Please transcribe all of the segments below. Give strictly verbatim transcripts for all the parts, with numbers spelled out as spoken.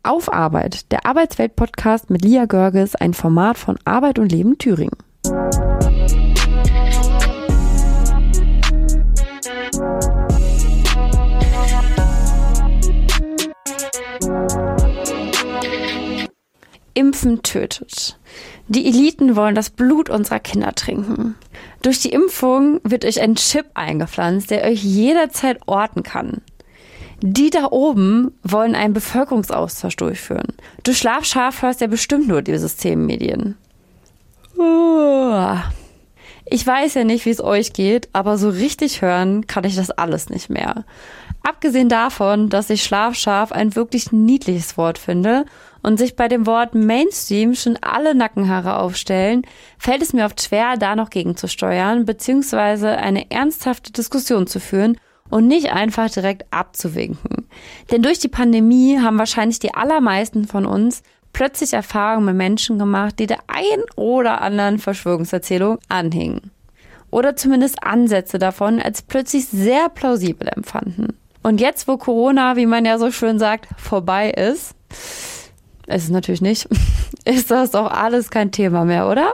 Auf Arbeit, der Arbeitswelt-Podcast mit Lia Görges, ein Format von Arbeit und Leben Thüringen. Impfen tötet. Die Eliten wollen das Blut unserer Kinder trinken. Durch die Impfung wird euch ein Chip eingepflanzt, der euch jederzeit orten kann. Die da oben wollen einen Bevölkerungsaustausch durchführen. Du Schlafschaf hörst ja bestimmt nur die Systemmedien. Ich weiß ja nicht, wie es euch geht, aber so richtig hören kann ich das alles nicht mehr. Abgesehen davon, dass ich Schlafschaf ein wirklich niedliches Wort finde und sich bei dem Wort Mainstream schon alle Nackenhaare aufstellen, fällt es mir oft schwer, da noch gegenzusteuern, beziehungsweise eine ernsthafte Diskussion zu führen und nicht einfach direkt abzuwinken. Denn durch die Pandemie haben wahrscheinlich die allermeisten von uns plötzlich Erfahrungen mit Menschen gemacht, die der ein oder anderen Verschwörungserzählung anhingen. Oder zumindest Ansätze davon als plötzlich sehr plausibel empfanden. Und jetzt, wo Corona, wie man ja so schön sagt, vorbei ist, ist es natürlich nicht, ist das doch alles kein Thema mehr, oder?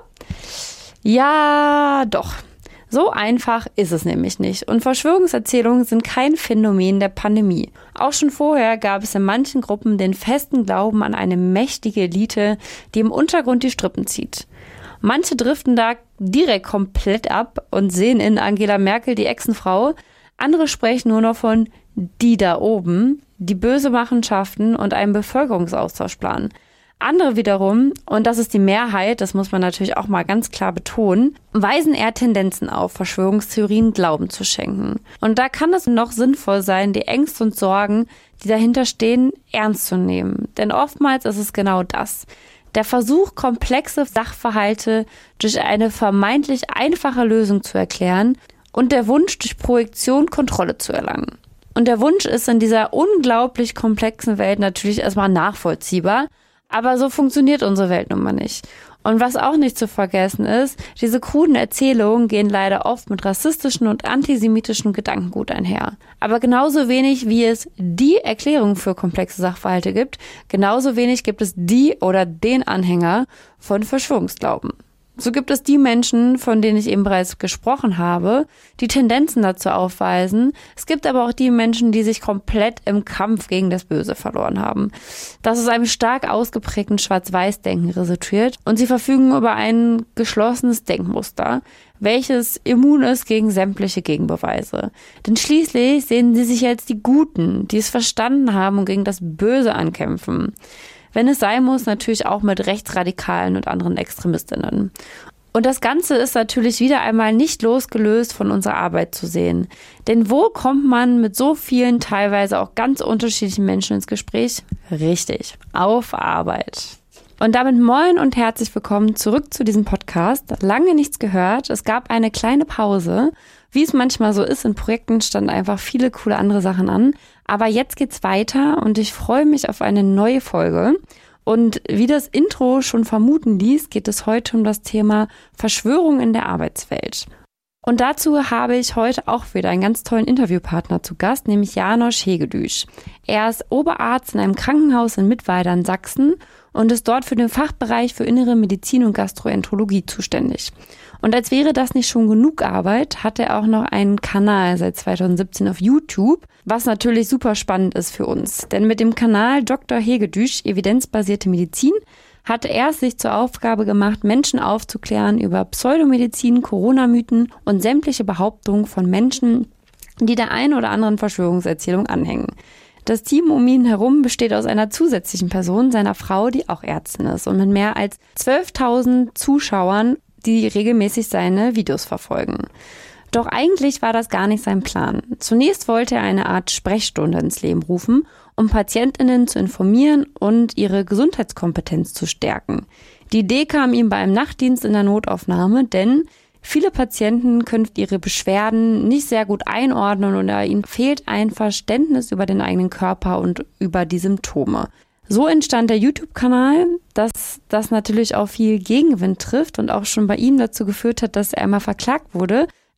Ja, doch. So einfach ist es nämlich nicht. Und Verschwörungserzählungen sind kein Phänomen der Pandemie. Auch schon vorher gab es in manchen Gruppen den festen Glauben an eine mächtige Elite, die im Untergrund die Strippen zieht. Manche driften da direkt komplett ab und sehen in Angela Merkel die Echsenfrau. Andere sprechen nur noch von die da oben, die böse Machenschaften und einen Bevölkerungsaustausch planen. Andere wiederum, und das ist die Mehrheit, das muss man natürlich auch mal ganz klar betonen, weisen eher Tendenzen auf, Verschwörungstheorien Glauben zu schenken. Und da kann es noch sinnvoll sein, die Ängste und Sorgen, die dahinter stehen, ernst zu nehmen. Denn oftmals ist es genau das. Der Versuch, komplexe Sachverhalte durch eine vermeintlich einfache Lösung zu erklären und der Wunsch, durch Projektion Kontrolle zu erlangen. Und der Wunsch ist in dieser unglaublich komplexen Welt natürlich erstmal nachvollziehbar, aber so funktioniert unsere Welt nun mal nicht. Und was auch nicht zu vergessen ist, diese kruden Erzählungen gehen leider oft mit rassistischen und antisemitischen Gedankengut einher. Aber genauso wenig wie es die Erklärung für komplexe Sachverhalte gibt, genauso wenig gibt es die oder den Anhänger von Verschwörungsglauben. So gibt es die Menschen, von denen ich eben bereits gesprochen habe, die Tendenzen dazu aufweisen. Es gibt aber auch die Menschen, die sich komplett im Kampf gegen das Böse verloren haben. Das aus einem stark ausgeprägten Schwarz-Weiß-Denken resultiert und sie verfügen über ein geschlossenes Denkmuster, welches immun ist gegen sämtliche Gegenbeweise. Denn schließlich sehen sie sich als die Guten, die es verstanden haben und gegen das Böse ankämpfen. Wenn es sein muss, natürlich auch mit Rechtsradikalen und anderen Extremistinnen. Und das Ganze ist natürlich wieder einmal nicht losgelöst von unserer Arbeit zu sehen. Denn wo kommt man mit so vielen, teilweise auch ganz unterschiedlichen Menschen ins Gespräch? Richtig, auf Arbeit. Und damit moin und herzlich willkommen zurück zu diesem Podcast. Lange nichts gehört, es gab eine kleine Pause. Wie es manchmal so ist, in Projekten standen einfach viele coole andere Sachen an. Aber jetzt geht's weiter und ich freue mich auf eine neue Folge. Und wie das Intro schon vermuten ließ, geht es heute um das Thema Verschwörung in der Arbeitswelt. Und dazu habe ich heute auch wieder einen ganz tollen Interviewpartner zu Gast, nämlich János Hegedűs. Er ist Oberarzt in einem Krankenhaus in Mittweida in Sachsen und ist dort für den Fachbereich für Innere Medizin und Gastroenterologie zuständig. Und als wäre das nicht schon genug Arbeit, hat er auch noch einen Kanal seit zweitausendsiebzehn auf YouTube, was natürlich super spannend ist für uns. Denn mit dem Kanal Doktor Hegedűs, evidenzbasierte Medizin, hatte er es sich zur Aufgabe gemacht, Menschen aufzuklären über Pseudomedizin, Corona-Mythen und sämtliche Behauptungen von Menschen, die der einen oder anderen Verschwörungserzählung anhängen. Das Team um ihn herum besteht aus einer zusätzlichen Person, seiner Frau, die auch Ärztin ist und mit mehr als zwölftausend Zuschauern, die regelmäßig seine Videos verfolgen. Doch eigentlich war das gar nicht sein Plan. Zunächst wollte er eine Art Sprechstunde ins Leben rufen, um PatientInnen zu informieren und ihre Gesundheitskompetenz zu stärken. Die Idee kam ihm bei einem Nachtdienst in der Notaufnahme, denn viele Patienten können ihre Beschwerden nicht sehr gut einordnen oder ihnen fehlt ein Verständnis über den eigenen Körper und über die Symptome. So entstand der YouTube-Kanal, dass das natürlich auch viel Gegenwind trifft und auch schon bei ihm dazu geführt hat, dass er einmal verklagt wurde,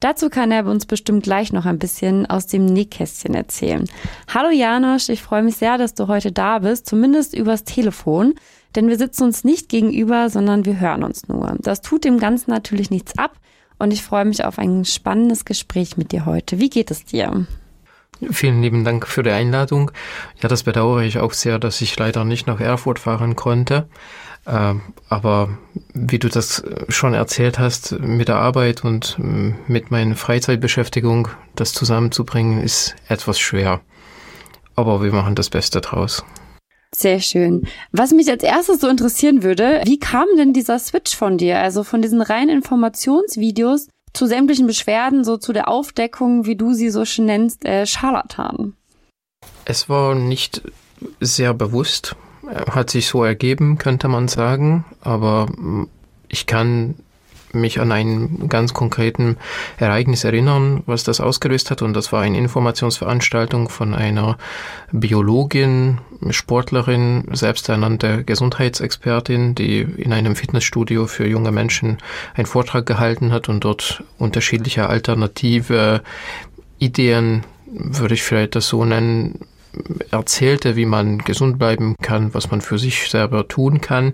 Dazu kann er uns bestimmt gleich noch ein bisschen aus dem Nähkästchen erzählen. Hallo Janosch, ich freue mich sehr, dass du heute da bist, zumindest übers Telefon. Denn wir sitzen uns nicht gegenüber, sondern wir hören uns nur. Das tut dem Ganzen natürlich nichts ab und ich freue mich auf ein spannendes Gespräch mit dir heute. Wie geht es dir? Vielen lieben Dank für die Einladung. Ja, das bedauere ich auch sehr, dass ich leider nicht nach Erfurt fahren konnte. Ähm, aber wie du das schon erzählt hast, mit der Arbeit und mit meiner Freizeitbeschäftigung, das zusammenzubringen, ist etwas schwer. Aber wir machen das Beste draus. Sehr schön. Was mich als erstes so interessieren würde, wie kam denn dieser Switch von dir? Also von diesen reinen Informationsvideos zu sämtlichen Beschwerden, so zu der Aufdeckung, wie du sie so schön nennst, äh, Scharlatan. Es war nicht sehr bewusst, hat sich so ergeben, könnte man sagen, aber ich kann mich an einen ganz konkreten Ereignis erinnern, was das ausgelöst hat, und das war eine Informationsveranstaltung von einer Biologin, Sportlerin, selbsternannte Gesundheitsexpertin, die in einem Fitnessstudio für junge Menschen einen Vortrag gehalten hat und dort unterschiedliche alternative Ideen, würde ich vielleicht das so nennen, erzählte, wie man gesund bleiben kann, was man für sich selber tun kann.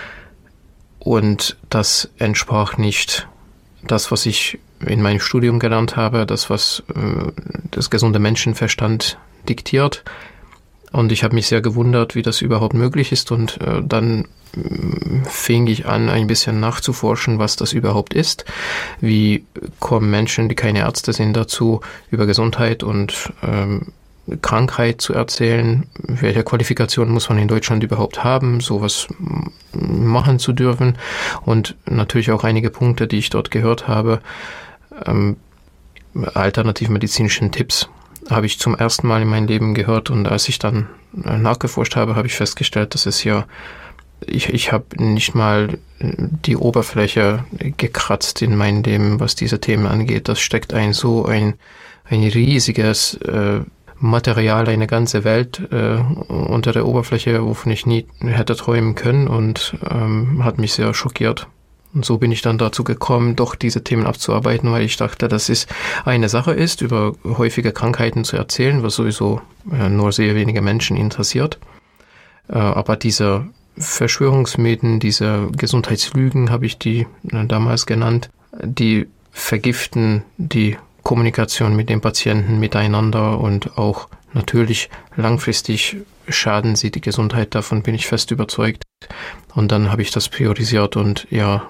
Und das entsprach nicht das, was ich in meinem Studium gelernt habe, das, was äh, das gesunde Menschenverstand diktiert. Und ich habe mich sehr gewundert, wie das überhaupt möglich ist. Und äh, dann äh, fing ich an, ein bisschen nachzuforschen, was das überhaupt ist. Wie kommen Menschen, die keine Ärzte sind, dazu, über Gesundheit und ähm, Krankheit zu erzählen, welche Qualifikationen muss man in Deutschland überhaupt haben, sowas machen zu dürfen, und natürlich auch einige Punkte, die ich dort gehört habe, ähm, alternativmedizinischen Tipps habe ich zum ersten Mal in meinem Leben gehört, und als ich dann nachgeforscht habe, habe ich festgestellt, dass es hier, ich, ich habe nicht mal die Oberfläche gekratzt in meinem Leben, was diese Themen angeht. Das steckt ein so ein, ein riesiges äh, Material, eine ganze Welt äh, unter der Oberfläche, wovon ich nie hätte träumen können, und ähm, hat mich sehr schockiert. Und so bin ich dann dazu gekommen, doch diese Themen abzuarbeiten, weil ich dachte, dass es eine Sache ist, über häufige Krankheiten zu erzählen, was sowieso äh, nur sehr wenige Menschen interessiert. Äh, aber diese Verschwörungsmythen, diese Gesundheitslügen, habe ich die äh, damals genannt, die vergiften die Kommunikation mit den Patienten miteinander, und auch natürlich langfristig schaden sie die Gesundheit, davon bin ich fest überzeugt. Und dann habe ich das priorisiert und ja,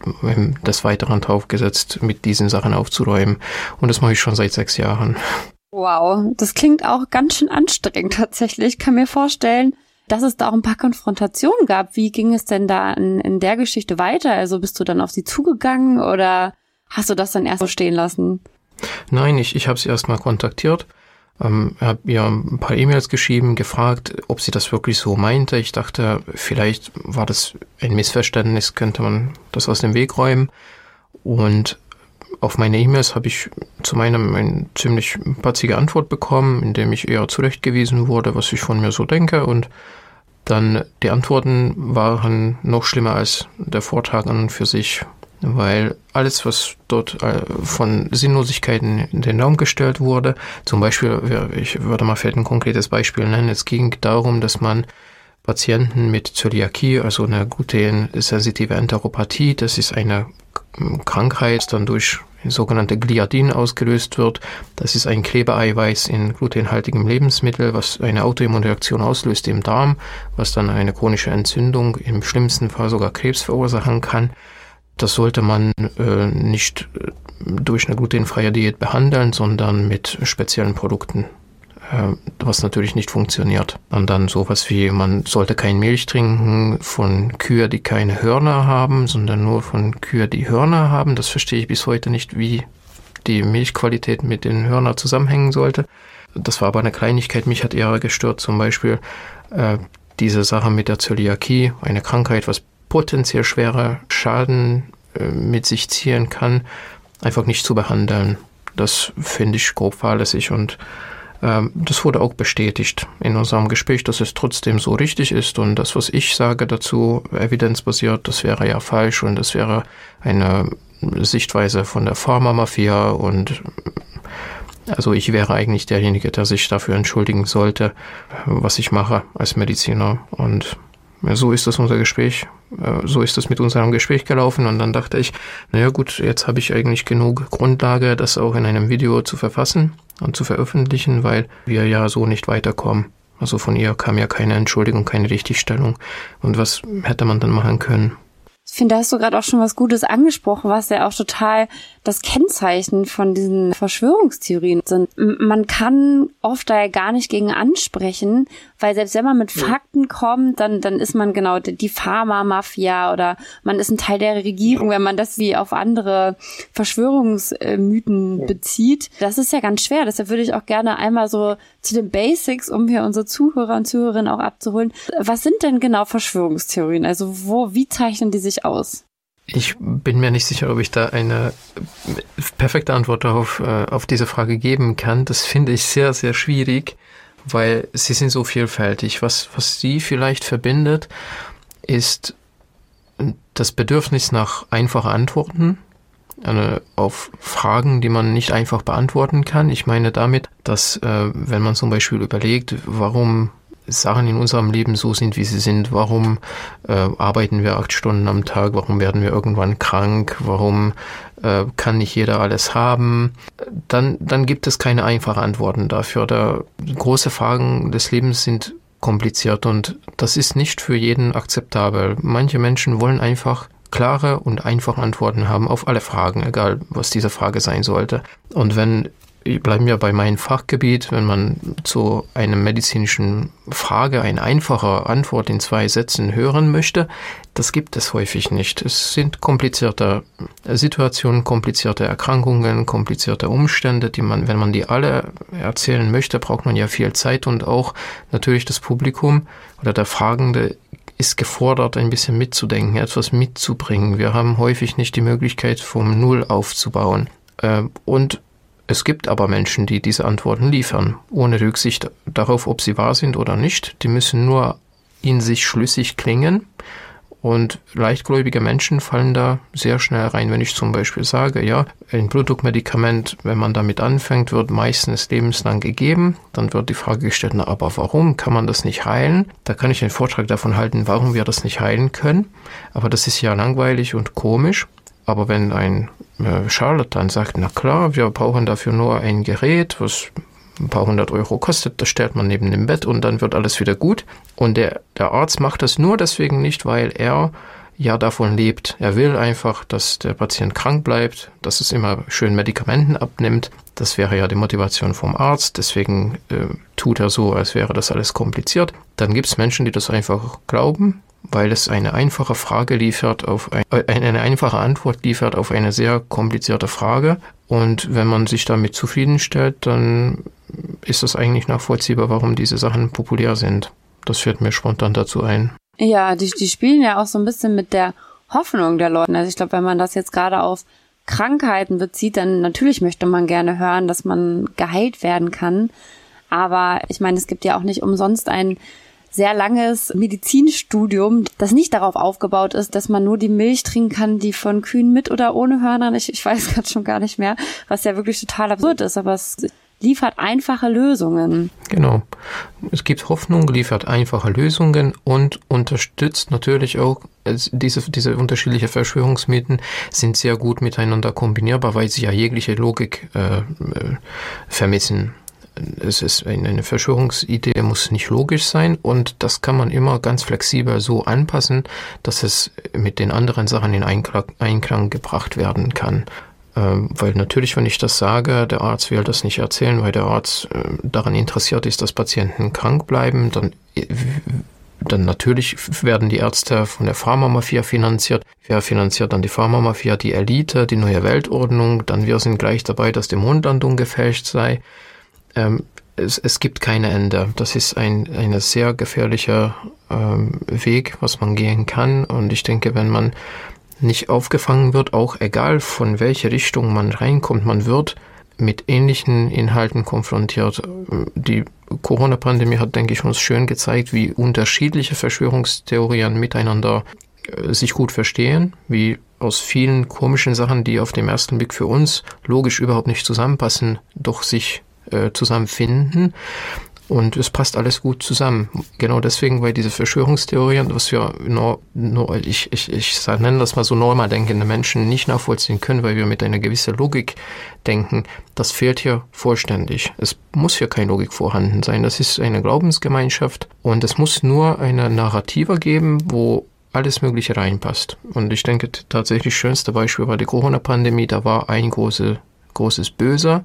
des Weiteren draufgesetzt, mit diesen Sachen aufzuräumen. Und das mache ich schon seit sechs Jahren. Wow, das klingt auch ganz schön anstrengend tatsächlich. Ich kann mir vorstellen, dass es da auch ein paar Konfrontationen gab. Wie ging es denn da in, in der Geschichte weiter? Also bist du dann auf sie zugegangen oder hast du das dann erst so stehen lassen? Nein, ich, ich habe sie erstmal kontaktiert, ähm, habe ihr ein paar E-Mails geschrieben, gefragt, ob sie das wirklich so meinte. Ich dachte, vielleicht war das ein Missverständnis, könnte man das aus dem Weg räumen. Und auf meine E-Mails habe ich zu meinem eine ziemlich patzige Antwort bekommen, indem ich eher zurechtgewiesen wurde, was ich von mir so denke. Und dann die Antworten waren noch schlimmer als der Vortrag an und für sich, weil alles, was dort von Sinnlosigkeiten in den Raum gestellt wurde, zum Beispiel, ich würde mal vielleicht ein konkretes Beispiel nennen, es ging darum, dass man Patienten mit Zöliakie, also eine glutensensitive Enteropathie, das ist eine Krankheit, die dann durch sogenannte Gliadin ausgelöst wird. Das ist ein Klebeeiweiß in glutenhaltigem Lebensmittel, was eine Autoimmunreaktion auslöst im Darm, was dann eine chronische Entzündung, im schlimmsten Fall sogar Krebs verursachen kann. Das sollte man äh, nicht durch eine glutenfreie Diät behandeln, sondern mit speziellen Produkten, äh, was natürlich nicht funktioniert. Und dann sowas wie, man sollte keine Milch trinken von Kühen, die keine Hörner haben, sondern nur von Kühen, die Hörner haben. Das verstehe ich bis heute nicht, wie die Milchqualität mit den Hörnern zusammenhängen sollte. Das war aber eine Kleinigkeit. Mich hat eher gestört, zum Beispiel äh, diese Sache mit der Zöliakie, eine Krankheit, was potenziell schwere Schaden äh, mit sich ziehen kann, einfach nicht zu behandeln. Das finde ich grob fahrlässig, und ähm, das wurde auch bestätigt in unserem Gespräch, dass es trotzdem so richtig ist, und das, was ich sage dazu, evidenzbasiert, das wäre ja falsch, und das wäre eine Sichtweise von der Pharmamafia und also ich wäre eigentlich derjenige, der sich dafür entschuldigen sollte, was ich mache als Mediziner. Und so ist das unser Gespräch, so ist das mit unserem Gespräch gelaufen. Und dann dachte ich, naja gut, jetzt habe ich eigentlich genug Grundlage, das auch in einem Video zu verfassen und zu veröffentlichen, weil wir ja so nicht weiterkommen. Also von ihr kam ja keine Entschuldigung, keine Richtigstellung. Und was hätte man dann machen können? Ich finde, da hast du gerade auch schon was Gutes angesprochen, was ja auch total das Kennzeichen von diesen Verschwörungstheorien sind. Man kann oft da ja gar nicht gegen ansprechen, weil selbst wenn man mit Fakten kommt, dann dann ist man genau die Pharma-Mafia oder man ist ein Teil der Regierung, wenn man das wie auf andere Verschwörungsmythen bezieht. Das ist ja ganz schwer. Deshalb würde ich auch gerne einmal so zu den Basics, um hier unsere Zuhörer und Zuhörerinnen auch abzuholen. Was sind denn genau Verschwörungstheorien? Also wo, wie zeichnen die sich aus? Ich bin mir nicht sicher, ob ich da eine perfekte Antwort darauf, äh, auf diese Frage geben kann. Das finde ich sehr, sehr schwierig, weil sie sind so vielfältig. Was, was sie vielleicht verbindet, ist das Bedürfnis nach einfachen Antworten äh, auf Fragen, die man nicht einfach beantworten kann. Ich meine damit, dass äh, wenn man zum Beispiel überlegt, warum Sachen in unserem Leben so sind, wie sie sind. Warum äh, arbeiten wir acht Stunden am Tag? Warum werden wir irgendwann krank? Warum äh, kann nicht jeder alles haben? Dann, dann gibt es keine einfachen Antworten dafür. Da, große Fragen des Lebens sind kompliziert und das ist nicht für jeden akzeptabel. Manche Menschen wollen einfach klare und einfache Antworten haben auf alle Fragen, egal was diese Frage sein sollte. Und wenn bleiben wir bei meinem Fachgebiet, wenn man zu einer medizinischen Frage eine einfache Antwort in zwei Sätzen hören möchte, das gibt es häufig nicht. Es sind komplizierte Situationen, komplizierte Erkrankungen, komplizierte Umstände, die man, wenn man die alle erzählen möchte, braucht man ja viel Zeit und auch natürlich das Publikum oder der Fragende ist gefordert, ein bisschen mitzudenken, etwas mitzubringen. Wir haben häufig nicht die Möglichkeit, vom Null aufzubauen. Und es gibt aber Menschen, die diese Antworten liefern, ohne Rücksicht darauf, ob sie wahr sind oder nicht. Die müssen nur in sich schlüssig klingen. Und leichtgläubige Menschen fallen da sehr schnell rein. Wenn ich zum Beispiel sage, ja, ein Blutdruckmedikament, wenn man damit anfängt, wird meistens lebenslang gegeben. Dann wird die Frage gestellt, na, aber warum kann man das nicht heilen? Da kann ich einen Vortrag davon halten, warum wir das nicht heilen können. Aber das ist ja langweilig und komisch. Aber wenn ein äh, Charlatan sagt, na klar, wir brauchen dafür nur ein Gerät, was ein paar hundert Euro kostet, das stellt man neben dem Bett und dann wird alles wieder gut. Und der, der Arzt macht das nur deswegen nicht, weil er ja davon lebt. Er will einfach, dass der Patient krank bleibt, dass es immer schön Medikamenten abnimmt. Das wäre ja die Motivation vom Arzt, deswegen äh, tut er so, als wäre das alles kompliziert. Dann gibt es Menschen, die das einfach glauben, weil es eine einfache Frage liefert, auf ein, äh, eine einfache Antwort liefert auf eine sehr komplizierte Frage. Und wenn man sich damit zufriedenstellt, dann ist das eigentlich nachvollziehbar, warum diese Sachen populär sind. Das fällt mir spontan dazu ein. Ja, die, die spielen ja auch so ein bisschen mit der Hoffnung der Leute. Also ich glaube, wenn man das jetzt gerade auf Krankheiten bezieht, dann natürlich möchte man gerne hören, dass man geheilt werden kann. Aber ich meine, es gibt ja auch nicht umsonst ein sehr langes Medizinstudium, das nicht darauf aufgebaut ist, dass man nur die Milch trinken kann, die von Kühen mit oder ohne Hörnern. Ich, ich weiß gerade schon gar nicht mehr, was ja wirklich total absurd ist, aber es liefert einfache Lösungen. Genau. Es gibt Hoffnung, liefert einfache Lösungen und unterstützt natürlich auch, diese, diese unterschiedlichen Verschwörungsmythen sind sehr gut miteinander kombinierbar, weil sie ja jegliche Logik äh, vermissen. Es ist eine Verschwörungsidee, muss nicht logisch sein und das kann man immer ganz flexibel so anpassen, dass es mit den anderen Sachen in Einklang, Einklang gebracht werden kann. Ähm, weil natürlich, wenn ich das sage, der Arzt will das nicht erzählen, weil der Arzt äh, daran interessiert ist, dass Patienten krank bleiben, dann, dann natürlich werden die Ärzte von der Pharmamafia finanziert. Wer finanziert dann die Pharmamafia? Die Elite, die neue Weltordnung, dann wir sind gleich dabei, dass die Mondlandung gefälscht sei. Ähm, es, es gibt keine Ende. Das ist ein eine sehr gefährlicher ähm, Weg, was man gehen kann. Und ich denke, wenn man nicht aufgefangen wird, auch egal von welcher Richtung man reinkommt, man wird mit ähnlichen Inhalten konfrontiert. Die Corona-Pandemie hat, denke ich, uns schön gezeigt, wie unterschiedliche Verschwörungstheorien miteinander äh, sich gut verstehen, wie aus vielen komischen Sachen, die auf den ersten Blick für uns logisch überhaupt nicht zusammenpassen, doch sich äh, zusammenfinden. Und es passt alles gut zusammen. Genau deswegen, weil diese Verschwörungstheorien, was wir nur, nur ich, ich, ich nenne das mal so normal denkende Menschen nicht nachvollziehen können, weil wir mit einer gewissen Logik denken, das fehlt hier vollständig. Es muss hier keine Logik vorhanden sein. Das ist eine Glaubensgemeinschaft und es muss nur eine Narrative geben, wo alles Mögliche reinpasst. Und ich denke tatsächlich, das schönste Beispiel war die Corona-Pandemie. Da war ein große, großes Böse,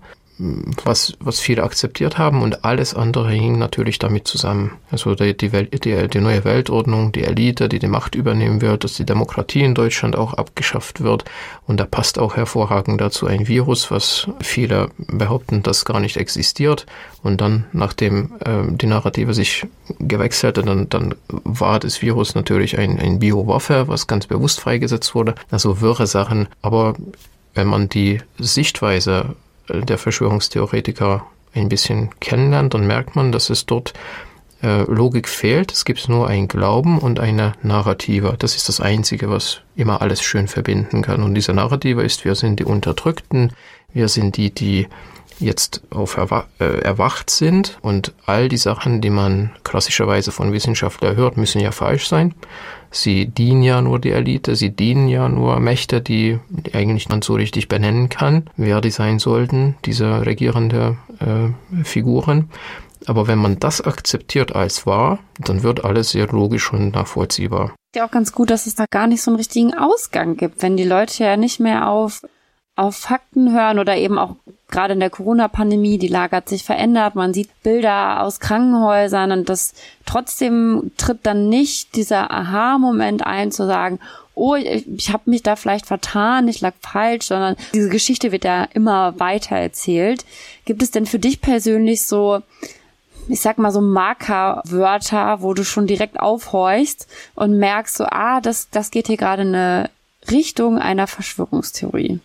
was, was viele akzeptiert haben und alles andere hing natürlich damit zusammen. Also die, die, Welt, die, die neue Weltordnung, die Elite, die die Macht übernehmen wird, dass die Demokratie in Deutschland auch abgeschafft wird. Und da passt auch hervorragend dazu ein Virus, was viele behaupten, das gar nicht existiert. Und dann, nachdem äh, die Narrative sich gewechselt hat, dann, dann war das Virus natürlich ein, ein Biowaffe, was ganz bewusst freigesetzt wurde. Also wirre Sachen. Aber wenn man die Sichtweise der Verschwörungstheoretiker ein bisschen kennenlernt, dann merkt man, dass es dort äh, Logik fehlt. Es gibt nur ein Glauben und eine Narrative. Das ist das Einzige, was immer alles schön verbinden kann. Und diese Narrative ist, wir sind die Unterdrückten, wir sind die, die jetzt auf erwa- äh, erwacht sind. Und all die Sachen, die man klassischerweise von Wissenschaftlern hört, müssen ja falsch sein. Sie dienen ja nur die Elite, sie dienen ja nur Mächte, die, die eigentlich man so richtig benennen kann, wer die sein sollten, diese regierende äh, Figuren. Aber wenn man das akzeptiert als wahr, dann wird alles sehr logisch und nachvollziehbar. Ist ja auch ganz gut, dass es da gar nicht so einen richtigen Ausgang gibt, wenn die Leute ja nicht mehr auf auf Fakten hören oder eben auch gerade in der Corona-Pandemie, die Lage hat sich verändert, man sieht Bilder aus Krankenhäusern und das trotzdem tritt dann nicht dieser Aha-Moment ein, zu sagen, oh, ich, ich habe mich da vielleicht vertan, ich lag falsch, sondern diese Geschichte wird ja immer weiter erzählt. Gibt es denn für dich persönlich so, ich sag mal so Markerwörter, wo du schon direkt aufhorchst und merkst so, ah, das, das geht hier gerade in eine Richtung einer Verschwörungstheorie?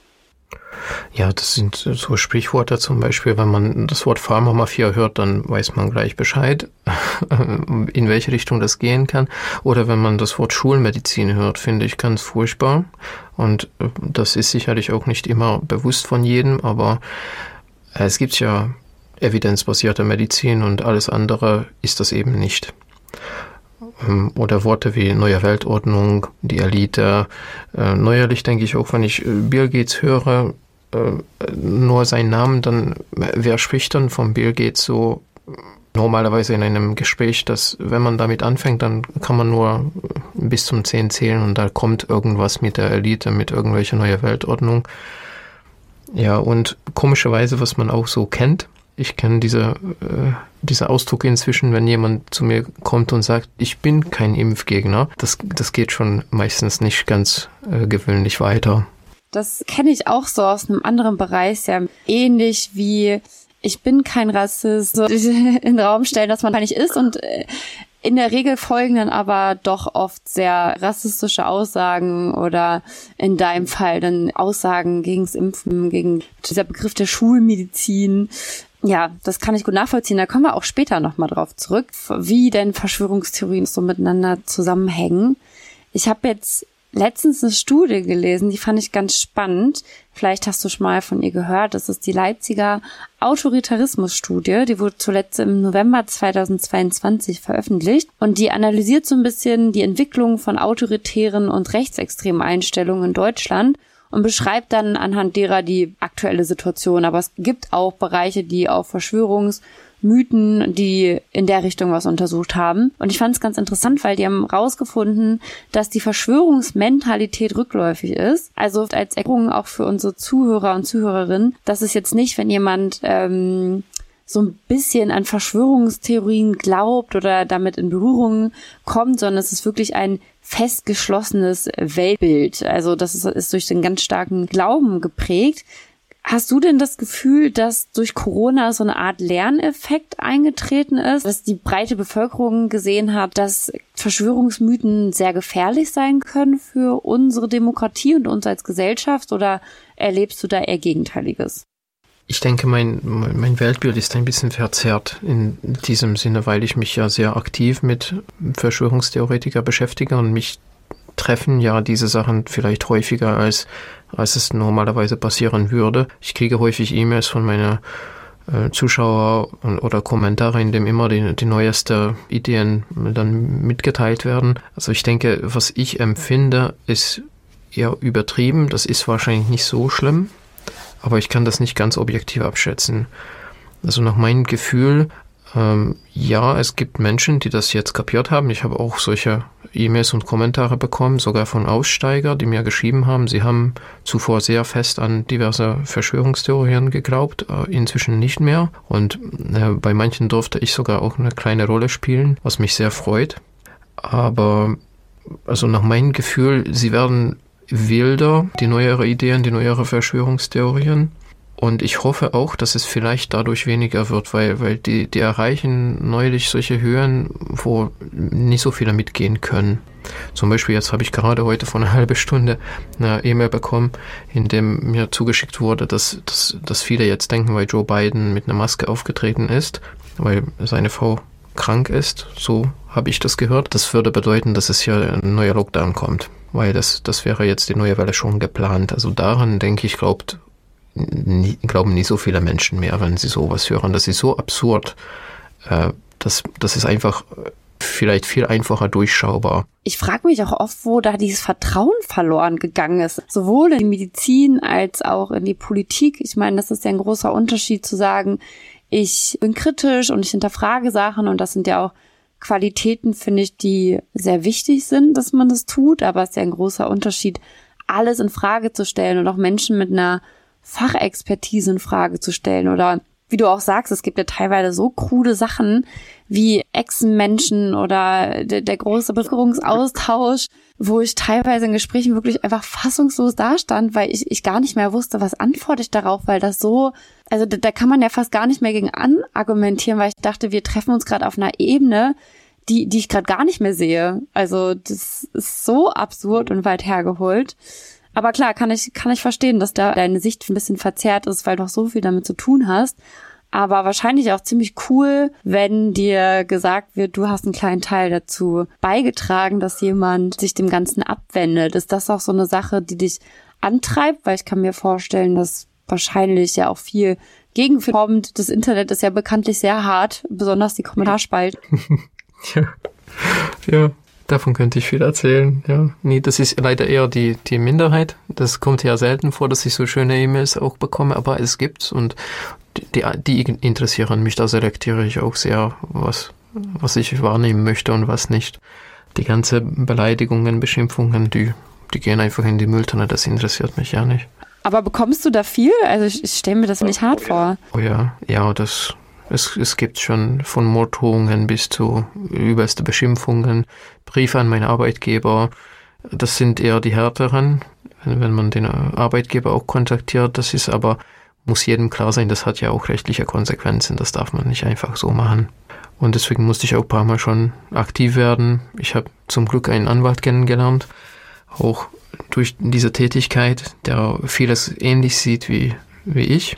Ja, das sind so Sprichworte zum Beispiel, wenn man das Wort Pharmamafia hört, dann weiß man gleich Bescheid, in welche Richtung das gehen kann. Oder wenn man das Wort Schulmedizin hört, finde ich ganz furchtbar. Und das ist sicherlich auch nicht immer bewusst von jedem, aber es gibt ja evidenzbasierte Medizin und alles andere ist das eben nicht. Oder Worte wie neue Weltordnung, die Elite. Äh, neuerlich denke ich auch, wenn ich Bill Gates höre, äh, nur seinen Namen, dann, wer spricht dann von Bill Gates so normalerweise in einem Gespräch, dass wenn man damit anfängt, dann kann man nur bis zum zehn zählen und da kommt irgendwas mit der Elite, mit irgendwelcher neue Weltordnung. Ja, und komischerweise, was man auch so kennt, ich kenne diese, äh, diese Ausdruck inzwischen, wenn jemand zu mir kommt und sagt, ich bin kein Impfgegner. Das, das geht schon meistens nicht ganz äh, gewöhnlich weiter. Das kenne ich auch so aus einem anderen Bereich, sehr ähnlich wie ich bin kein Rassist, so in den Raum stellen, dass man gar nicht ist und äh, in der Regel folgen dann aber doch oft sehr rassistische Aussagen oder in deinem Fall dann Aussagen gegens Impfen, gegen dieser Begriff der Schulmedizin. Ja, das kann ich gut nachvollziehen. Da kommen wir auch später nochmal drauf zurück, wie denn Verschwörungstheorien so miteinander zusammenhängen. Ich habe jetzt letztens eine Studie gelesen, die fand ich ganz spannend. Vielleicht hast du schon mal von ihr gehört. Das ist die Leipziger Autoritarismus-Studie. Die wurde zuletzt im November zweitausendzweiundzwanzig veröffentlicht. Und die analysiert so ein bisschen die Entwicklung von autoritären und rechtsextremen Einstellungen in Deutschland und beschreibt dann anhand derer die aktuelle Situation. Aber es gibt auch Bereiche, die auf Verschwörungsmythen, die in der Richtung was untersucht haben. Und ich fand es ganz interessant, weil die haben rausgefunden, dass die Verschwörungsmentalität rückläufig ist. Also als Erklärung auch für unsere Zuhörer und Zuhörerinnen, dass es jetzt nicht, wenn jemand ähm, so ein bisschen an Verschwörungstheorien glaubt oder damit in Berührung kommt, sondern es ist wirklich ein fest geschlossenes Weltbild. Also das ist, ist durch den ganz starken Glauben geprägt. Hast du denn das Gefühl, dass durch Corona so eine Art Lerneffekt eingetreten ist, dass die breite Bevölkerung gesehen hat, dass Verschwörungsmythen sehr gefährlich sein können für unsere Demokratie und uns als Gesellschaft, oder erlebst du da eher Gegenteiliges? Ich denke, mein, mein Weltbild ist ein bisschen verzerrt in diesem Sinne, weil ich mich ja sehr aktiv mit Verschwörungstheoretiker beschäftige und mich betreffen ja diese Sachen vielleicht häufiger, als, als es normalerweise passieren würde. Ich kriege häufig E-Mails von meiner äh, Zuschauer und, oder Kommentare, in dem immer die, die neuesten Ideen dann mitgeteilt werden. Also ich denke, was ich empfinde, ist eher übertrieben. Das ist wahrscheinlich nicht so schlimm, aber ich kann das nicht ganz objektiv abschätzen. Also nach meinem Gefühl, ähm, ja, es gibt Menschen, die das jetzt kapiert haben. Ich habe auch solche E-Mails und Kommentare bekommen, sogar von Aussteiger, die mir geschrieben haben, sie haben zuvor sehr fest an diverse Verschwörungstheorien geglaubt, äh, inzwischen nicht mehr. Und äh, bei manchen durfte ich sogar auch eine kleine Rolle spielen, was mich sehr freut. Aber also nach meinem Gefühl, sie werden wilder, die neuere Ideen, die neuere Verschwörungstheorien. Und ich hoffe auch, dass es vielleicht dadurch weniger wird, weil, weil die, die erreichen neulich solche Höhen, wo nicht so viele mitgehen können. Zum Beispiel jetzt habe ich gerade heute vor einer halben Stunde eine E-Mail bekommen, in dem mir zugeschickt wurde, dass, dass, dass viele jetzt denken, weil Joe Biden mit einer Maske aufgetreten ist, weil seine Frau krank ist, so habe ich das gehört. Das würde bedeuten, dass es hier ein neuer Lockdown kommt, weil das, das wäre jetzt die neue Welle schon geplant. Also daran, denke ich, glaubt Nie, glauben nie so viele Menschen mehr, wenn sie sowas hören. Das ist so absurd. Äh, das, das ist einfach vielleicht viel einfacher durchschaubar. Ich frage mich auch oft, wo da dieses Vertrauen verloren gegangen ist. Sowohl in die Medizin als auch in die Politik. Ich meine, das ist ja ein großer Unterschied zu sagen, ich bin kritisch und ich hinterfrage Sachen, und das sind ja auch Qualitäten, finde ich, die sehr wichtig sind, dass man das tut. Aber es ist ja ein großer Unterschied, alles in Frage zu stellen und auch Menschen mit einer Fachexpertise in Frage zu stellen. Oder wie du auch sagst, es gibt ja teilweise so krude Sachen wie Echsenmenschen oder der, der große Bevölkerungsaustausch, wo ich teilweise in Gesprächen wirklich einfach fassungslos dastand, weil ich, ich gar nicht mehr wusste, was antworte ich darauf, weil das so, also da, da kann man ja fast gar nicht mehr gegen anargumentieren, weil ich dachte, wir treffen uns gerade auf einer Ebene, die, die ich gerade gar nicht mehr sehe. Also das ist so absurd und weit hergeholt. Aber klar, kann ich, kann ich verstehen, dass da deine Sicht ein bisschen verzerrt ist, weil du auch so viel damit zu tun hast. Aber wahrscheinlich auch ziemlich cool, wenn dir gesagt wird, du hast einen kleinen Teil dazu beigetragen, dass jemand sich dem Ganzen abwendet. Ist das auch so eine Sache, die dich antreibt? Weil ich kann mir vorstellen, dass wahrscheinlich ja auch viel gegenkommt. Das Internet ist ja bekanntlich sehr hart, besonders die Kommentarspalten. ja, ja. Davon könnte ich viel erzählen, ja. Nee, das ist leider eher die, die Minderheit. Das kommt ja selten vor, dass ich so schöne E-Mails auch bekomme, aber es gibt's, und die, die interessieren mich. Da selektiere ich auch sehr, was, was ich wahrnehmen möchte und was nicht. Die ganze Beleidigungen, Beschimpfungen, die, die gehen einfach in die Mülltonne, das interessiert mich ja nicht. Aber bekommst du da viel? Also ich, ich stelle mir das nicht hart vor. Oh ja, ja, das... Es, es gibt schon von Morddrohungen bis zu übelste Beschimpfungen, Briefe an meinen Arbeitgeber. Das sind eher die härteren, wenn man den Arbeitgeber auch kontaktiert. Das ist aber, muss jedem klar sein, das hat ja auch rechtliche Konsequenzen. Das darf man nicht einfach so machen. Und deswegen musste ich auch ein paar Mal schon aktiv werden. Ich habe zum Glück einen Anwalt kennengelernt, auch durch diese Tätigkeit, der vieles ähnlich sieht wie, wie ich.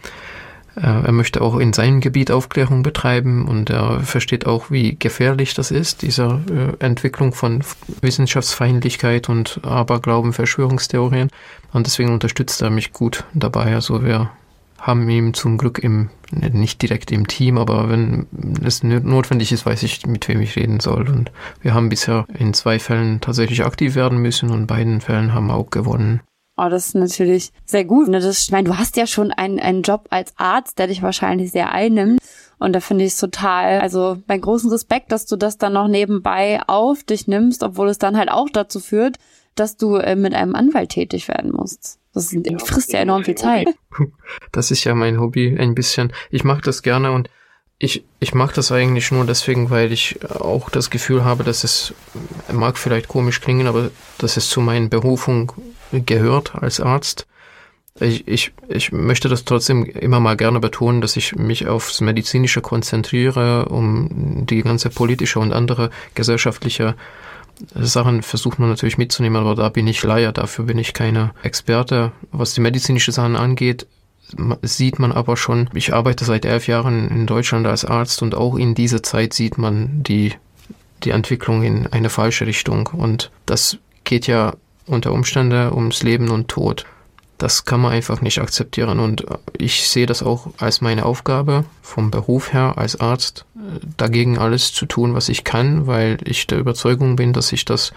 Er möchte auch in seinem Gebiet Aufklärung betreiben, und er versteht auch, wie gefährlich das ist, diese äh, Entwicklung von Wissenschaftsfeindlichkeit und Aberglauben, Verschwörungstheorien. Und deswegen unterstützt er mich gut dabei. Also wir haben ihn zum Glück im, nicht direkt im Team, aber wenn es notwendig ist, weiß ich, mit wem ich reden soll. Und wir haben bisher in zwei Fällen tatsächlich aktiv werden müssen, und in beiden Fällen haben wir auch gewonnen. Oh, das ist natürlich sehr gut. Das, ich meine, du hast ja schon einen, einen Job als Arzt, der dich wahrscheinlich sehr einnimmt. Und da finde ich es total, also bei großen Respekt, dass du das dann noch nebenbei auf dich nimmst, obwohl es dann halt auch dazu führt, dass du äh, mit einem Anwalt tätig werden musst. Das frisst ja enorm viel Zeit. Das ist ja mein Hobby ein bisschen. Ich mache das gerne, und ich, ich mache das eigentlich nur deswegen, weil ich auch das Gefühl habe, dass es, mag vielleicht komisch klingen, aber dass es zu meiner Berufung gehört als Arzt. Ich, ich, ich möchte das trotzdem immer mal gerne betonen, dass ich mich aufs Medizinische konzentriere, um die ganze politische und andere gesellschaftliche Sachen versucht man natürlich mitzunehmen, aber da bin ich Laie, dafür bin ich keine Experte. Was die medizinische Sachen angeht, sieht man aber schon, ich arbeite seit elf Jahren in Deutschland als Arzt, und auch in dieser Zeit sieht man die, die Entwicklung in eine falsche Richtung, und das geht ja unter Umständen ums Leben und Tod. Das kann man einfach nicht akzeptieren und ich sehe das auch als meine Aufgabe vom Beruf her als Arzt, dagegen alles zu tun, was ich kann, weil ich der Überzeugung bin, dass ich das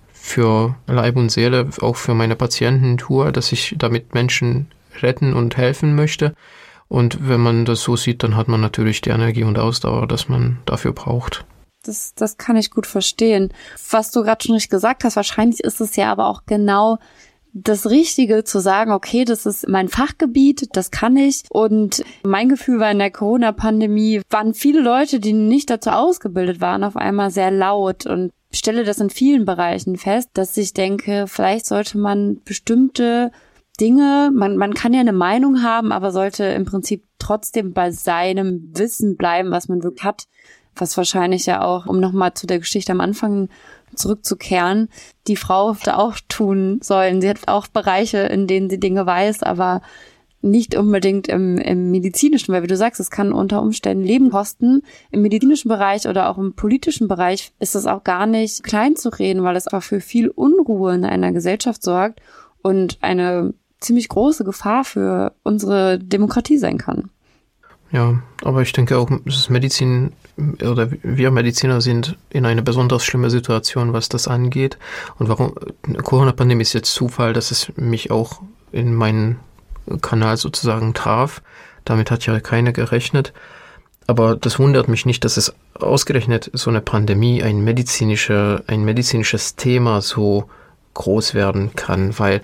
für Leib und Seele, auch für meine Patienten tue, dass ich damit Menschen retten und helfen möchte. Und wenn man das so sieht, dann hat man natürlich die Energie und Ausdauer, dass man dafür braucht. Das, das kann ich gut verstehen. Was du gerade schon nicht gesagt hast, wahrscheinlich ist es ja aber auch genau das Richtige zu sagen, okay, das ist mein Fachgebiet, das kann ich. Und mein Gefühl war in der Corona-Pandemie, waren viele Leute, die nicht dazu ausgebildet waren, auf einmal sehr laut. Und ich stelle das in vielen Bereichen fest, dass ich denke, vielleicht sollte man bestimmte Dinge, man, man kann ja eine Meinung haben, aber sollte im Prinzip trotzdem bei seinem Wissen bleiben, was man wirklich hat. Was wahrscheinlich ja auch, um nochmal zu der Geschichte am Anfang zurückzukehren, die Frau hätte auch tun sollen. Sie hat auch Bereiche, in denen sie Dinge weiß, aber nicht unbedingt im, im medizinischen, weil wie du sagst, es kann unter Umständen Leben kosten. Im medizinischen Bereich oder auch im politischen Bereich ist es auch gar nicht klein zu reden, weil es auch für viel Unruhe in einer Gesellschaft sorgt und eine ziemlich große Gefahr für unsere Demokratie sein kann. Ja, aber ich denke auch, das Medizin oder wir Mediziner sind in einer besonders schlimmen Situation, was das angeht. Und warum Corona-Pandemie ist jetzt Zufall, dass es mich auch in meinen Kanal sozusagen traf. Damit hat ja keiner gerechnet. Aber das wundert mich nicht, dass es ausgerechnet so eine Pandemie, ein medizinischer, ein medizinisches Thema so groß werden kann, weil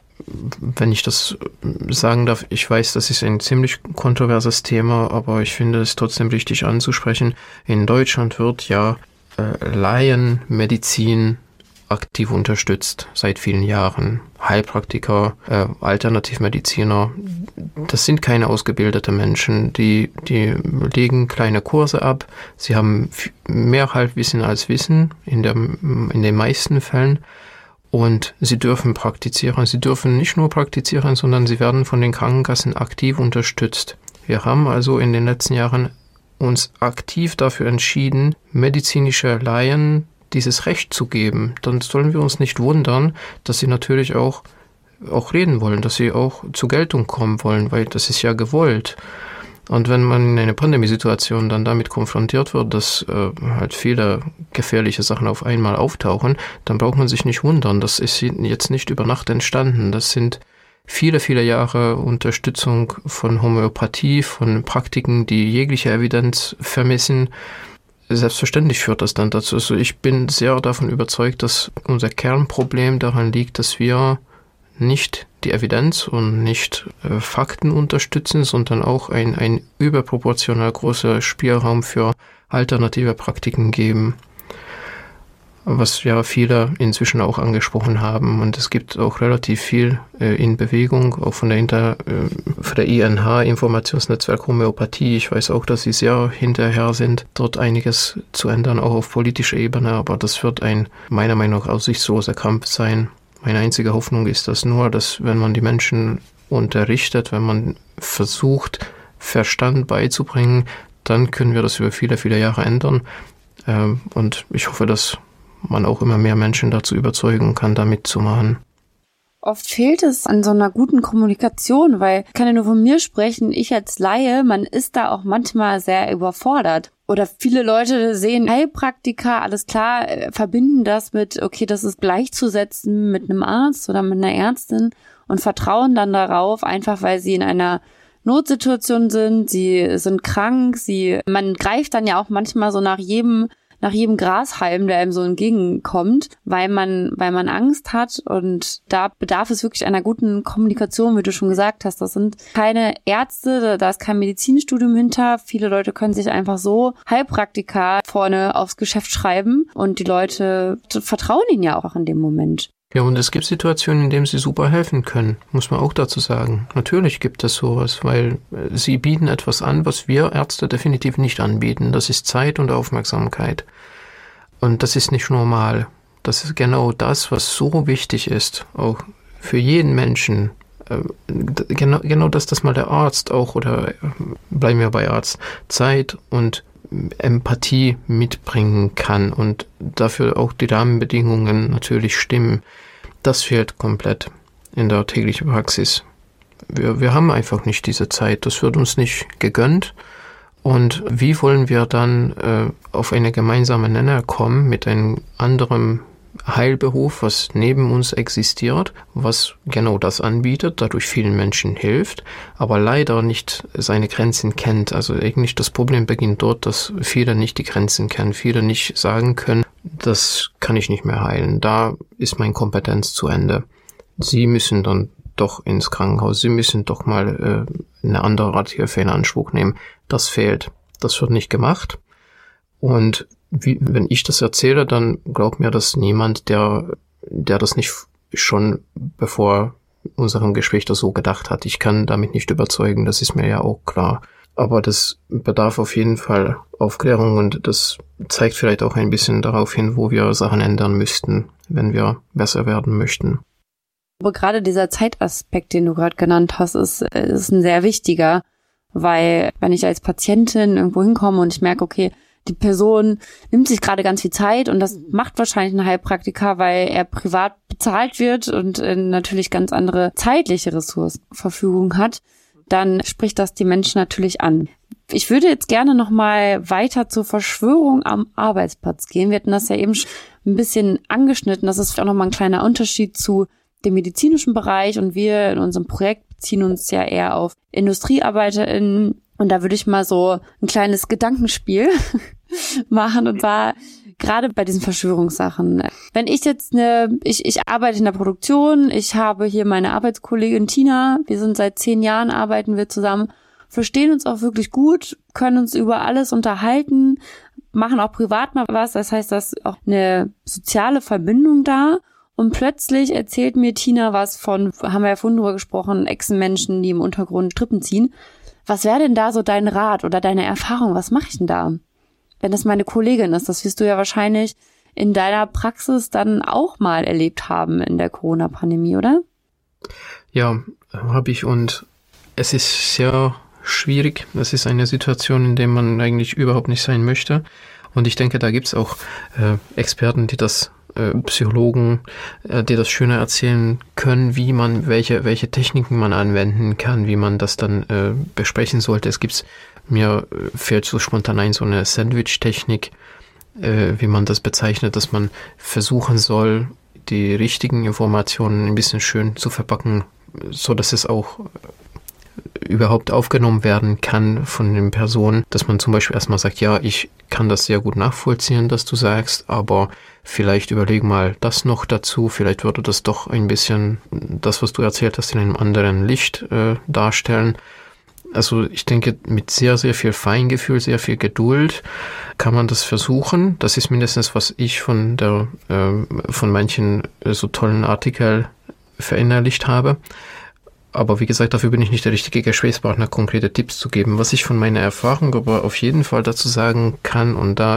wenn ich das sagen darf, ich weiß, das ist ein ziemlich kontroverses Thema, aber ich finde es trotzdem richtig anzusprechen. In Deutschland wird ja äh, Laienmedizin aktiv unterstützt seit vielen Jahren. Heilpraktiker, äh, Alternativmediziner, das sind keine ausgebildeten Menschen, die, die legen kleine Kurse ab. Sie haben mehr Halbwissen als Wissen in, der, in den meisten Fällen. Und sie dürfen praktizieren. Sie dürfen nicht nur praktizieren, sondern sie werden von den Krankenkassen aktiv unterstützt. Wir haben also in den letzten Jahren uns aktiv dafür entschieden, medizinische Laien dieses Recht zu geben. Dann sollen wir uns nicht wundern, dass sie natürlich auch, auch reden wollen, dass sie auch zur Geltung kommen wollen, weil das ist ja gewollt. Und wenn man in einer Pandemiesituation dann damit konfrontiert wird, dass äh, halt viele gefährliche Sachen auf einmal auftauchen, dann braucht man sich nicht wundern. Das ist jetzt nicht über Nacht entstanden. Das sind viele, viele Jahre Unterstützung von Homöopathie, von Praktiken, die jegliche Evidenz vermissen. Selbstverständlich führt das dann dazu. Also ich bin sehr davon überzeugt, dass unser Kernproblem daran liegt, dass wir nicht die Evidenz und nicht äh, Fakten unterstützen, sondern auch ein, ein überproportional großer Spielraum für alternative Praktiken geben, was ja viele inzwischen auch angesprochen haben. Und es gibt auch relativ viel äh, in Bewegung, auch von der, Inter, äh, von der I N H, Informationsnetzwerk Homöopathie. Ich weiß auch, dass sie sehr hinterher sind, dort einiges zu ändern, auch auf politischer Ebene, aber das wird ein meiner Meinung nach aussichtsloser Kampf sein. Meine einzige Hoffnung ist das nur, dass wenn man die Menschen unterrichtet, wenn man versucht, Verstand beizubringen, dann können wir das über viele, viele Jahre ändern. Und ich hoffe, dass man auch immer mehr Menschen dazu überzeugen kann, da mitzumachen. Oft fehlt es an so einer guten Kommunikation, weil ich kann ja nur von mir sprechen, ich als Laie, man ist da auch manchmal sehr überfordert. Oder viele Leute sehen Heilpraktiker, alles klar, verbinden das mit, okay, das ist gleichzusetzen mit einem Arzt oder mit einer Ärztin und vertrauen dann darauf, einfach weil sie in einer Notsituation sind, sie sind krank, sie, man greift dann ja auch manchmal so nach jedem nach jedem Grashalm, der einem so entgegenkommt, weil man, weil man Angst hat, und da bedarf es wirklich einer guten Kommunikation, wie du schon gesagt hast. Das sind keine Ärzte, da ist kein Medizinstudium hinter. Viele Leute können sich einfach so Heilpraktiker vorne aufs Geschäft schreiben und die Leute vertrauen ihnen ja auch in dem Moment. Ja, und es gibt Situationen, in denen sie super helfen können, muss man auch dazu sagen. Natürlich gibt es sowas, weil sie bieten etwas an, was wir Ärzte definitiv nicht anbieten. Das ist Zeit und Aufmerksamkeit. Und das ist nicht normal. Das ist genau das, was so wichtig ist, auch für jeden Menschen. Genau, genau das, dass mal der Arzt auch, oder bleiben wir bei Arzt, Zeit und Empathie mitbringen kann und dafür auch die Rahmenbedingungen natürlich stimmen. Das fehlt komplett in der täglichen Praxis. Wir, wir haben einfach nicht diese Zeit. Das wird uns nicht gegönnt. Und wie wollen wir dann äh, auf eine gemeinsame Nenner kommen mit einem anderen Heilberuf, was neben uns existiert, was genau das anbietet, dadurch vielen Menschen hilft, aber leider nicht seine Grenzen kennt. Also eigentlich das Problem beginnt dort, dass viele nicht die Grenzen kennen, viele nicht sagen können, das kann ich nicht mehr heilen, da ist meine Kompetenz zu Ende. Sie müssen dann doch ins Krankenhaus, sie müssen doch mal äh, eine andere Art Hilfe in Anspruch nehmen. Das fehlt, das wird nicht gemacht. Und wie, wenn ich das erzähle, dann glaubt mir das niemand, der, der das nicht schon bevor unserem Gespräch das so gedacht hat. Ich kann damit nicht überzeugen, das ist mir ja auch klar. Aber das bedarf auf jeden Fall Aufklärung und das zeigt vielleicht auch ein bisschen darauf hin, wo wir Sachen ändern müssten, wenn wir besser werden möchten. Aber gerade dieser Zeitaspekt, den du gerade genannt hast, ist, ist ein sehr wichtiger, weil wenn ich als Patientin irgendwo hinkomme und ich merke, okay, die Person nimmt sich gerade ganz viel Zeit und das macht wahrscheinlich ein Heilpraktiker, weil er privat bezahlt wird und äh, natürlich ganz andere zeitliche Ressourcen zur Verfügung hat, dann spricht das die Menschen natürlich an. Ich würde jetzt gerne nochmal weiter zur Verschwörung am Arbeitsplatz gehen. Wir hatten das ja eben schon ein bisschen angeschnitten. Das ist auch nochmal ein kleiner Unterschied zu dem medizinischen Bereich und wir in unserem Projekt beziehen uns ja eher auf IndustriearbeiterInnen. Und da würde ich mal so ein kleines Gedankenspiel machen und zwar gerade bei diesen Verschwörungssachen. Wenn ich jetzt eine, ich, ich arbeite in der Produktion, ich habe hier meine Arbeitskollegin Tina, wir sind seit zehn Jahren, arbeiten wir zusammen, verstehen uns auch wirklich gut, können uns über alles unterhalten, machen auch privat mal was, das heißt, da ist auch eine soziale Verbindung da. Und plötzlich erzählt mir Tina was von, haben wir ja vorhin drüber gesprochen, Echsenmenschen, die im Untergrund Strippen ziehen. Was wäre denn da so dein Rat oder deine Erfahrung? Was mache ich denn da? Wenn das meine Kollegin ist, das wirst du ja wahrscheinlich in deiner Praxis dann auch mal erlebt haben in der Corona-Pandemie, oder? Ja, habe ich und es ist sehr schwierig. Es ist eine Situation, in der man eigentlich überhaupt nicht sein möchte. Und ich denke, da gibt es auch äh, Experten, die das Psychologen, die das schöner erzählen können, wie man, welche, welche Techniken man anwenden kann, wie man das dann äh, besprechen sollte. Es gibt, mir fällt so spontan ein, so eine Sandwich-Technik, äh, wie man das bezeichnet, dass man versuchen soll, die richtigen Informationen ein bisschen schön zu verpacken, so dass es auch überhaupt aufgenommen werden kann von den Personen, dass man zum Beispiel erstmal sagt, ja, ich kann das sehr gut nachvollziehen, dass du sagst, aber vielleicht überleg mal das noch dazu, vielleicht würde das doch ein bisschen das, was du erzählt hast, in einem anderen Licht äh, darstellen. Also ich denke, mit sehr, sehr viel Feingefühl, sehr viel Geduld kann man das versuchen. Das ist mindestens, was ich von der äh, von manchen äh, so tollen Artikeln verinnerlicht habe. Aber wie gesagt, dafür bin ich nicht der richtige Gesprächspartner, konkrete Tipps zu geben. Was ich von meiner Erfahrung aber auf jeden Fall dazu sagen kann, und da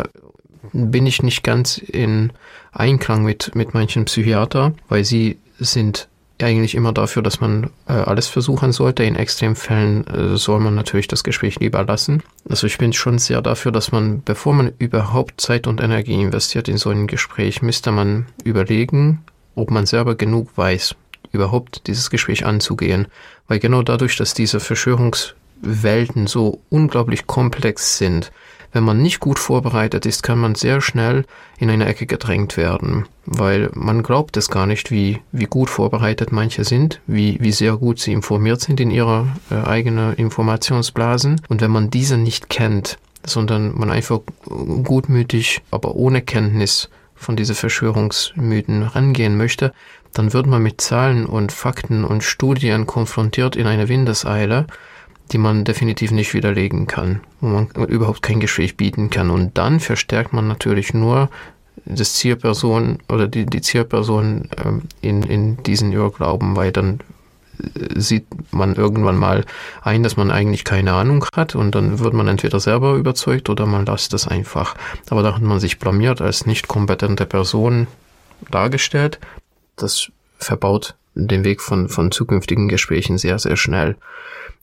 bin ich nicht ganz in Einklang mit, mit manchen Psychiater, weil sie sind eigentlich immer dafür, dass man äh, alles versuchen sollte. In Extremfällen äh, soll man natürlich das Gespräch lieber lassen. Also ich bin schon sehr dafür, dass man, bevor man überhaupt Zeit und Energie investiert in so ein Gespräch, müsste man überlegen, ob man selber genug weiß, überhaupt dieses Gespräch anzugehen. Weil genau dadurch, dass diese Verschwörungswelten so unglaublich komplex sind, wenn man nicht gut vorbereitet ist, kann man sehr schnell in eine Ecke gedrängt werden, weil man glaubt es gar nicht, wie, wie gut vorbereitet manche sind, wie, wie sehr gut sie informiert sind in ihrer äh, eigenen Informationsblasen. Und wenn man diese nicht kennt, sondern man einfach gutmütig, aber ohne Kenntnis von diesen Verschwörungsmythen rangehen möchte, dann wird man mit Zahlen und Fakten und Studien konfrontiert in einer Windeseile, die man definitiv nicht widerlegen kann, wo man überhaupt kein Gespräch bieten kann. Und dann verstärkt man natürlich nur das Zielperson oder die, die Zielperson ähm, in, in diesen Irrglauben, weil dann äh, sieht man irgendwann mal ein, dass man eigentlich keine Ahnung hat und dann wird man entweder selber überzeugt oder man lässt es einfach. Aber da hat man sich blamiert als nicht kompetente Person dargestellt. Das verbaut den Weg von, von zukünftigen Gesprächen sehr, sehr schnell.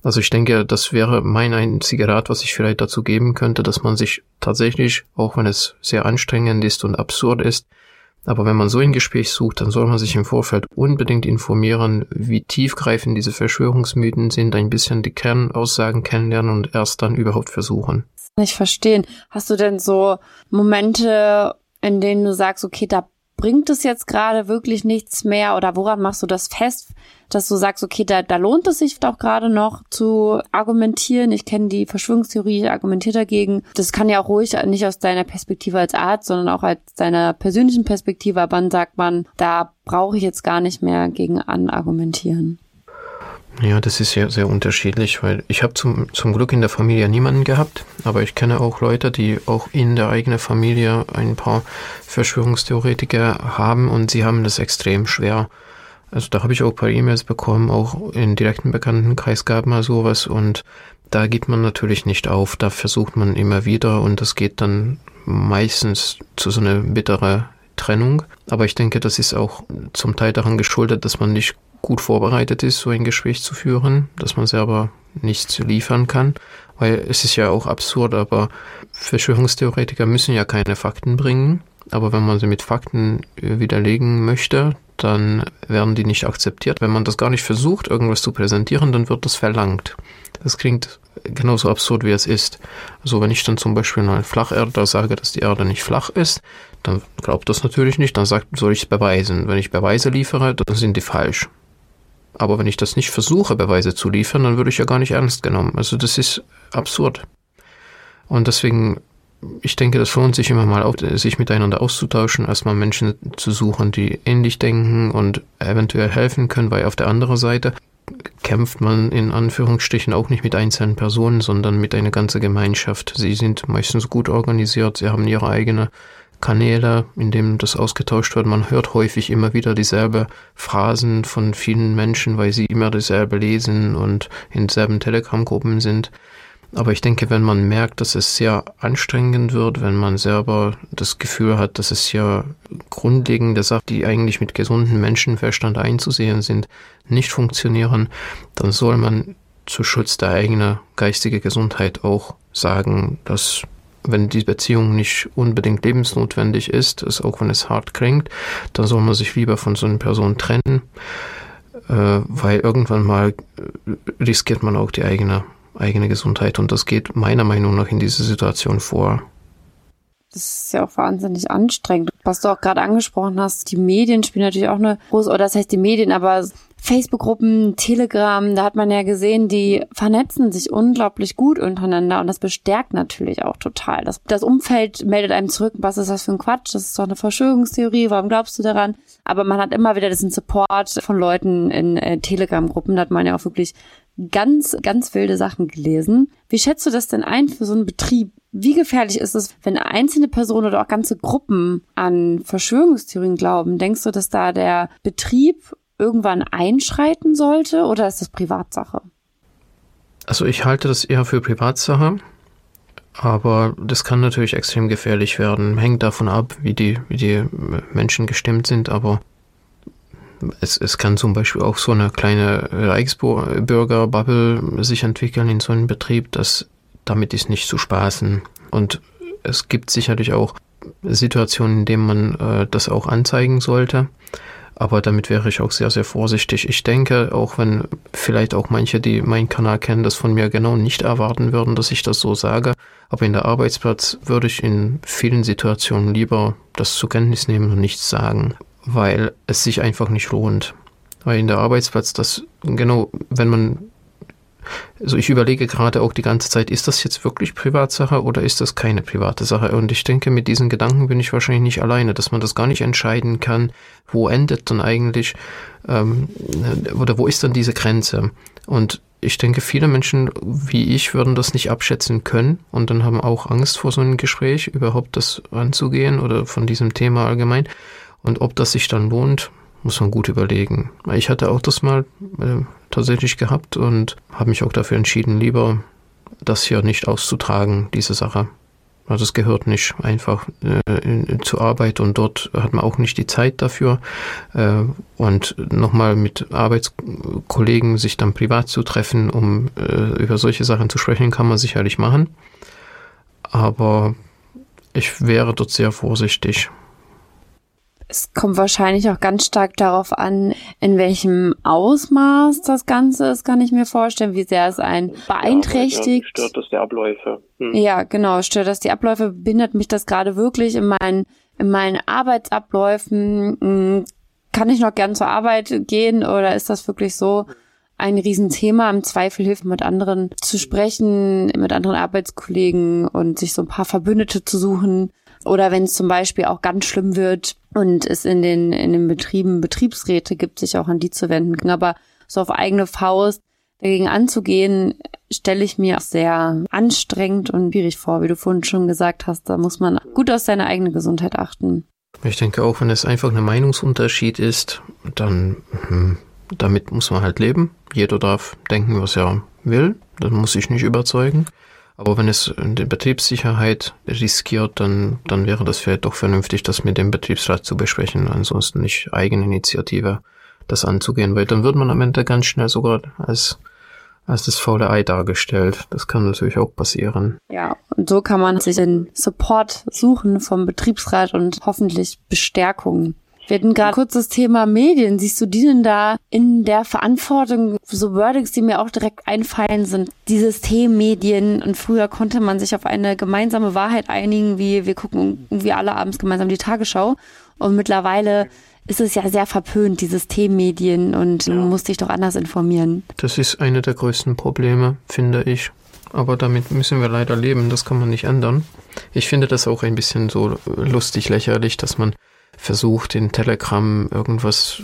Also ich denke, das wäre mein einziger Rat, was ich vielleicht dazu geben könnte, dass man sich tatsächlich, auch wenn es sehr anstrengend ist und absurd ist, aber wenn man so ein Gespräch sucht, dann soll man sich im Vorfeld unbedingt informieren, wie tiefgreifend diese Verschwörungsmythen sind, ein bisschen die Kernaussagen kennenlernen und erst dann überhaupt versuchen. Nicht verstehen. Hast du denn so Momente, in denen du sagst, okay, da bringt es jetzt gerade wirklich nichts mehr, oder woran machst du das fest, dass du sagst, okay, da, da lohnt es sich auch gerade noch zu argumentieren. Ich kenne die Verschwörungstheorie, ich argumentiere dagegen. Das kann ja auch ruhig nicht aus deiner Perspektive als Arzt, sondern auch als deiner persönlichen Perspektive. Aber dann sagt man, da brauche ich jetzt gar nicht mehr gegen anargumentieren. Ja, das ist ja sehr unterschiedlich, weil ich habe zum, zum Glück in der Familie niemanden gehabt, aber ich kenne auch Leute, die auch in der eigenen Familie ein paar Verschwörungstheoretiker haben und sie haben das extrem schwer. Also da habe ich auch ein paar E-Mails bekommen, auch in direkten Bekanntenkreis gab mal sowas und da geht man natürlich nicht auf, da versucht man immer wieder und das geht dann meistens zu so einer bitteren Trennung. Aber ich denke, das ist auch zum Teil daran geschuldet, dass man nicht gut vorbereitet ist, so ein Gespräch zu führen, dass man selber nichts liefern kann, weil es ist ja auch absurd, aber Verschwörungstheoretiker müssen ja keine Fakten bringen, aber wenn man sie mit Fakten widerlegen möchte, dann werden die nicht akzeptiert. Wenn man das gar nicht versucht, irgendwas zu präsentieren, dann wird das verlangt. Das klingt genauso absurd, wie es ist. Also wenn ich dann zum Beispiel mal Flacherder sage, dass die Erde nicht flach ist, dann glaubt das natürlich nicht, dann sagt, soll ich es beweisen. Wenn ich Beweise liefere, dann sind die falsch. Aber wenn ich das nicht versuche, Beweise zu liefern, dann würde ich ja gar nicht ernst genommen. Also das ist absurd. Und deswegen, ich denke, das lohnt sich immer mal, auch, sich miteinander auszutauschen, erstmal Menschen zu suchen, die ähnlich denken und eventuell helfen können, weil auf der anderen Seite kämpft man in Anführungsstrichen auch nicht mit einzelnen Personen, sondern mit einer ganzen Gemeinschaft. Sie sind meistens gut organisiert, sie haben ihre eigene Kanäle, in denen das ausgetauscht wird. Man hört häufig immer wieder dieselbe Phrasen von vielen Menschen, weil sie immer dasselbe lesen und in selben Telegram-Gruppen sind. Aber ich denke, wenn man merkt, dass es sehr anstrengend wird, wenn man selber das Gefühl hat, dass es ja grundlegende Sachen, die eigentlich mit gesundem Menschenverstand einzusehen sind, nicht funktionieren, dann soll man zu Schutz der eigenen geistigen Gesundheit auch sagen, dass wenn die Beziehung nicht unbedingt lebensnotwendig ist, ist, auch wenn es hart klingt, dann soll man sich lieber von so einer Person trennen, äh, weil irgendwann mal riskiert man auch die eigene, eigene Gesundheit und das geht meiner Meinung nach in dieser Situation vor. Das ist ja auch wahnsinnig anstrengend. Was du auch gerade angesprochen hast, die Medien spielen natürlich auch eine große, oder das heißt die Medien, aber Facebook-Gruppen, Telegram, da hat man ja gesehen, die vernetzen sich unglaublich gut untereinander und das bestärkt natürlich auch total. Das, das Umfeld meldet einem zurück, was ist das für ein Quatsch, das ist doch eine Verschwörungstheorie, warum glaubst du daran? Aber man hat immer wieder diesen Support von Leuten in äh, Telegram-Gruppen, da hat man ja auch wirklich ganz, ganz wilde Sachen gelesen. Wie schätzt du das denn ein für so einen Betrieb? Wie gefährlich ist es, wenn einzelne Personen oder auch ganze Gruppen an Verschwörungstheorien glauben? Denkst du, dass da der Betrieb irgendwann einschreiten sollte oder ist das Privatsache? Also ich halte das eher für Privatsache, aber das kann natürlich extrem gefährlich werden. Hängt davon ab, wie die, wie die Menschen gestimmt sind, aber es, es kann zum Beispiel auch so eine kleine Reichsbürger-Bubble sich entwickeln in so einem Betrieb, dass damit ist nicht zu spaßen. Und es gibt sicherlich auch Situationen, in denen man äh, das auch anzeigen sollte. Aber damit wäre ich auch sehr, sehr vorsichtig. Ich denke, auch wenn vielleicht auch manche, die meinen Kanal kennen, das von mir genau nicht erwarten würden, dass ich das so sage. Aber in der Arbeitsplatz würde ich in vielen Situationen lieber das zur Kenntnis nehmen und nichts sagen, weil es sich einfach nicht lohnt. Weil in der Arbeitsplatz, das genau, wenn man, also ich überlege gerade auch die ganze Zeit, ist das jetzt wirklich Privatsache oder ist das keine private Sache? Und ich denke, mit diesen Gedanken bin ich wahrscheinlich nicht alleine, dass man das gar nicht entscheiden kann, wo endet dann eigentlich, ähm, oder wo ist dann diese Grenze? Und ich denke, viele Menschen wie ich würden das nicht abschätzen können und dann haben auch Angst vor so einem Gespräch, überhaupt das anzugehen oder von diesem Thema allgemein. Und ob das sich dann lohnt, muss man gut überlegen. Ich hatte auch das mal äh, tatsächlich gehabt und habe mich auch dafür entschieden, lieber das hier nicht auszutragen, diese Sache. Also es gehört nicht einfach äh, in, zur Arbeit und dort hat man auch nicht die Zeit dafür. Äh, und nochmal mit Arbeitskollegen sich dann privat zu treffen, um äh, über solche Sachen zu sprechen, kann man sicherlich machen. Aber ich wäre dort sehr vorsichtig. Es kommt wahrscheinlich auch ganz stark darauf an, in welchem Ausmaß das Ganze ist, kann ich mir vorstellen, wie sehr es einen beeinträchtigt. Ja, stört das die Abläufe. Hm. Ja, genau, stört das die Abläufe, behindert mich das gerade wirklich in meinen, in meinen Arbeitsabläufen. Kann ich noch gern zur Arbeit gehen oder ist das wirklich so ein Riesenthema? Im Zweifel hilft mit anderen zu sprechen, mit anderen Arbeitskollegen und sich so ein paar Verbündete zu suchen. Oder wenn es zum Beispiel auch ganz schlimm wird und es in den in den Betrieben Betriebsräte gibt, sich auch an die zu wenden. Aber so auf eigene Faust dagegen anzugehen, stelle ich mir auch sehr anstrengend und schwierig vor. Wie du vorhin schon gesagt hast, da muss man gut auf seine eigene Gesundheit achten. Ich denke auch, wenn es einfach ein Meinungsunterschied ist, dann hm, damit muss man halt leben. Jeder darf denken, was er will. Das muss ich nicht überzeugen. Aber wenn es die Betriebssicherheit riskiert, dann, dann wäre das vielleicht doch vernünftig, das mit dem Betriebsrat zu besprechen. Ansonsten nicht Eigeninitiative das anzugehen, weil dann wird man am Ende ganz schnell sogar als, als das faule Ei dargestellt. Das kann natürlich auch passieren. Ja, und so kann man sich den Support suchen vom Betriebsrat und hoffentlich Bestärkung. Wir hatten gerade kurz das Thema Medien. Siehst du die denn da in der Verantwortung? So Wordings, die mir auch direkt einfallen, sind die Systemmedien. Und früher konnte man sich auf eine gemeinsame Wahrheit einigen, wie wir gucken irgendwie alle abends gemeinsam die Tagesschau. Und mittlerweile ist es ja sehr verpönt, die Systemmedien. Und du musst dich doch anders informieren. Das ist eine der größten Probleme, finde ich. Aber damit müssen wir leider leben. Das kann man nicht ändern. Ich finde das auch ein bisschen so lustig, lächerlich, dass man versucht, in Telegram irgendwas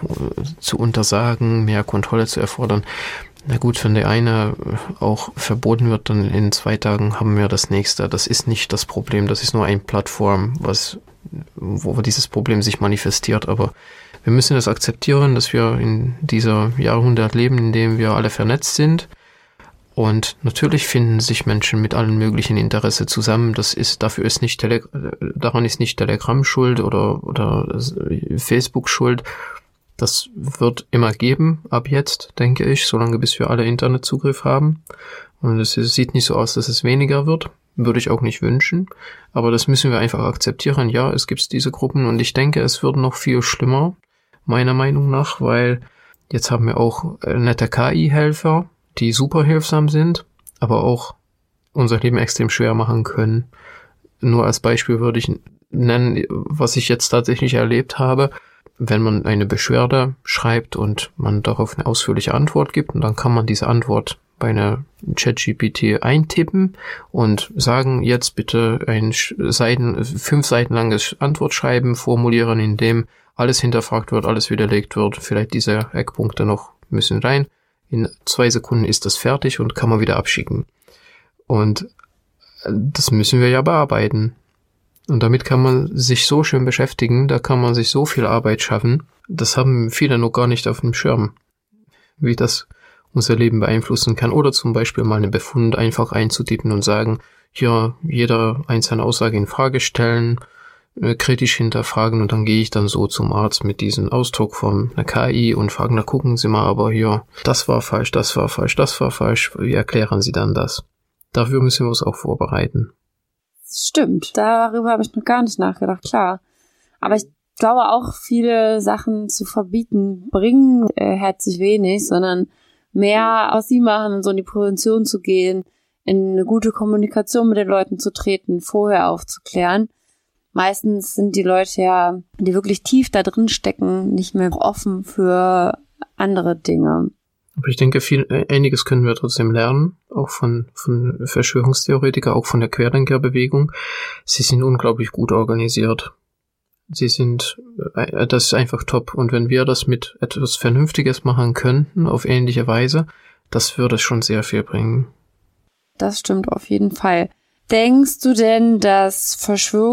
zu untersagen, mehr Kontrolle zu erfordern. Na gut, wenn der eine auch verboten wird, dann in zwei Tagen haben wir das nächste. Das ist nicht das Problem, das ist nur eine Plattform, was, wo dieses Problem sich manifestiert. Aber wir müssen das akzeptieren, dass wir in dieser Jahrhundert leben, in dem wir alle vernetzt sind. Und natürlich finden sich Menschen mit allen möglichen Interesse zusammen. Das ist, dafür ist nicht Tele, daran ist nicht Telegram schuld oder, oder Facebook schuld. Das wird immer geben, ab jetzt, denke ich, solange bis wir alle Internetzugriff haben. Und es sieht nicht so aus, dass es weniger wird. Würde ich auch nicht wünschen. Aber das müssen wir einfach akzeptieren. Ja, es gibt diese Gruppen und ich denke, es wird noch viel schlimmer, meiner Meinung nach, weil jetzt haben wir auch nette K I-Helfer, die super hilfsam sind, aber auch unser Leben extrem schwer machen können. Nur als Beispiel würde ich nennen, was ich jetzt tatsächlich erlebt habe. Wenn man eine Beschwerde schreibt und man darauf eine ausführliche Antwort gibt, und dann kann man diese Antwort bei einer ChatGPT eintippen und sagen, jetzt bitte ein Seiten, fünf Seiten langes Antwortschreiben formulieren, in dem alles hinterfragt wird, alles widerlegt wird, vielleicht diese Eckpunkte noch müssen rein. In zwei Sekunden ist das fertig und kann man wieder abschicken. Und das müssen wir ja bearbeiten. Und damit kann man sich so schön beschäftigen, da kann man sich so viel Arbeit schaffen. Das haben viele noch gar nicht auf dem Schirm, wie das unser Leben beeinflussen kann. Oder zum Beispiel mal einen Befund einfach einzutippen und sagen, ja, jeder einzelne Aussage in Frage stellen, kritisch hinterfragen und dann gehe ich dann so zum Arzt mit diesem Ausdruck von einer K I und fragen, na gucken Sie mal, aber hier, das war falsch, das war falsch, das war falsch, wie erklären Sie dann das? Dafür müssen wir uns auch vorbereiten. Stimmt, darüber habe ich noch gar nicht nachgedacht, klar. Aber ich glaube auch, viele Sachen zu verbieten bringen äh, herzlich wenig, sondern mehr aus sie machen und so in die Prävention zu gehen, in eine gute Kommunikation mit den Leuten zu treten, vorher aufzuklären. Meistens sind die Leute ja, die wirklich tief da drin stecken, nicht mehr offen für andere Dinge. Aber ich denke, viel, einiges können wir trotzdem lernen, auch von, von Verschwörungstheoretikern, auch von der Querdenkerbewegung. Sie sind unglaublich gut organisiert. Sie sind, das ist einfach top. Und wenn wir das mit etwas Vernünftiges machen könnten, auf ähnliche Weise, das würde schon sehr viel bringen. Das stimmt auf jeden Fall. Denkst du denn, dass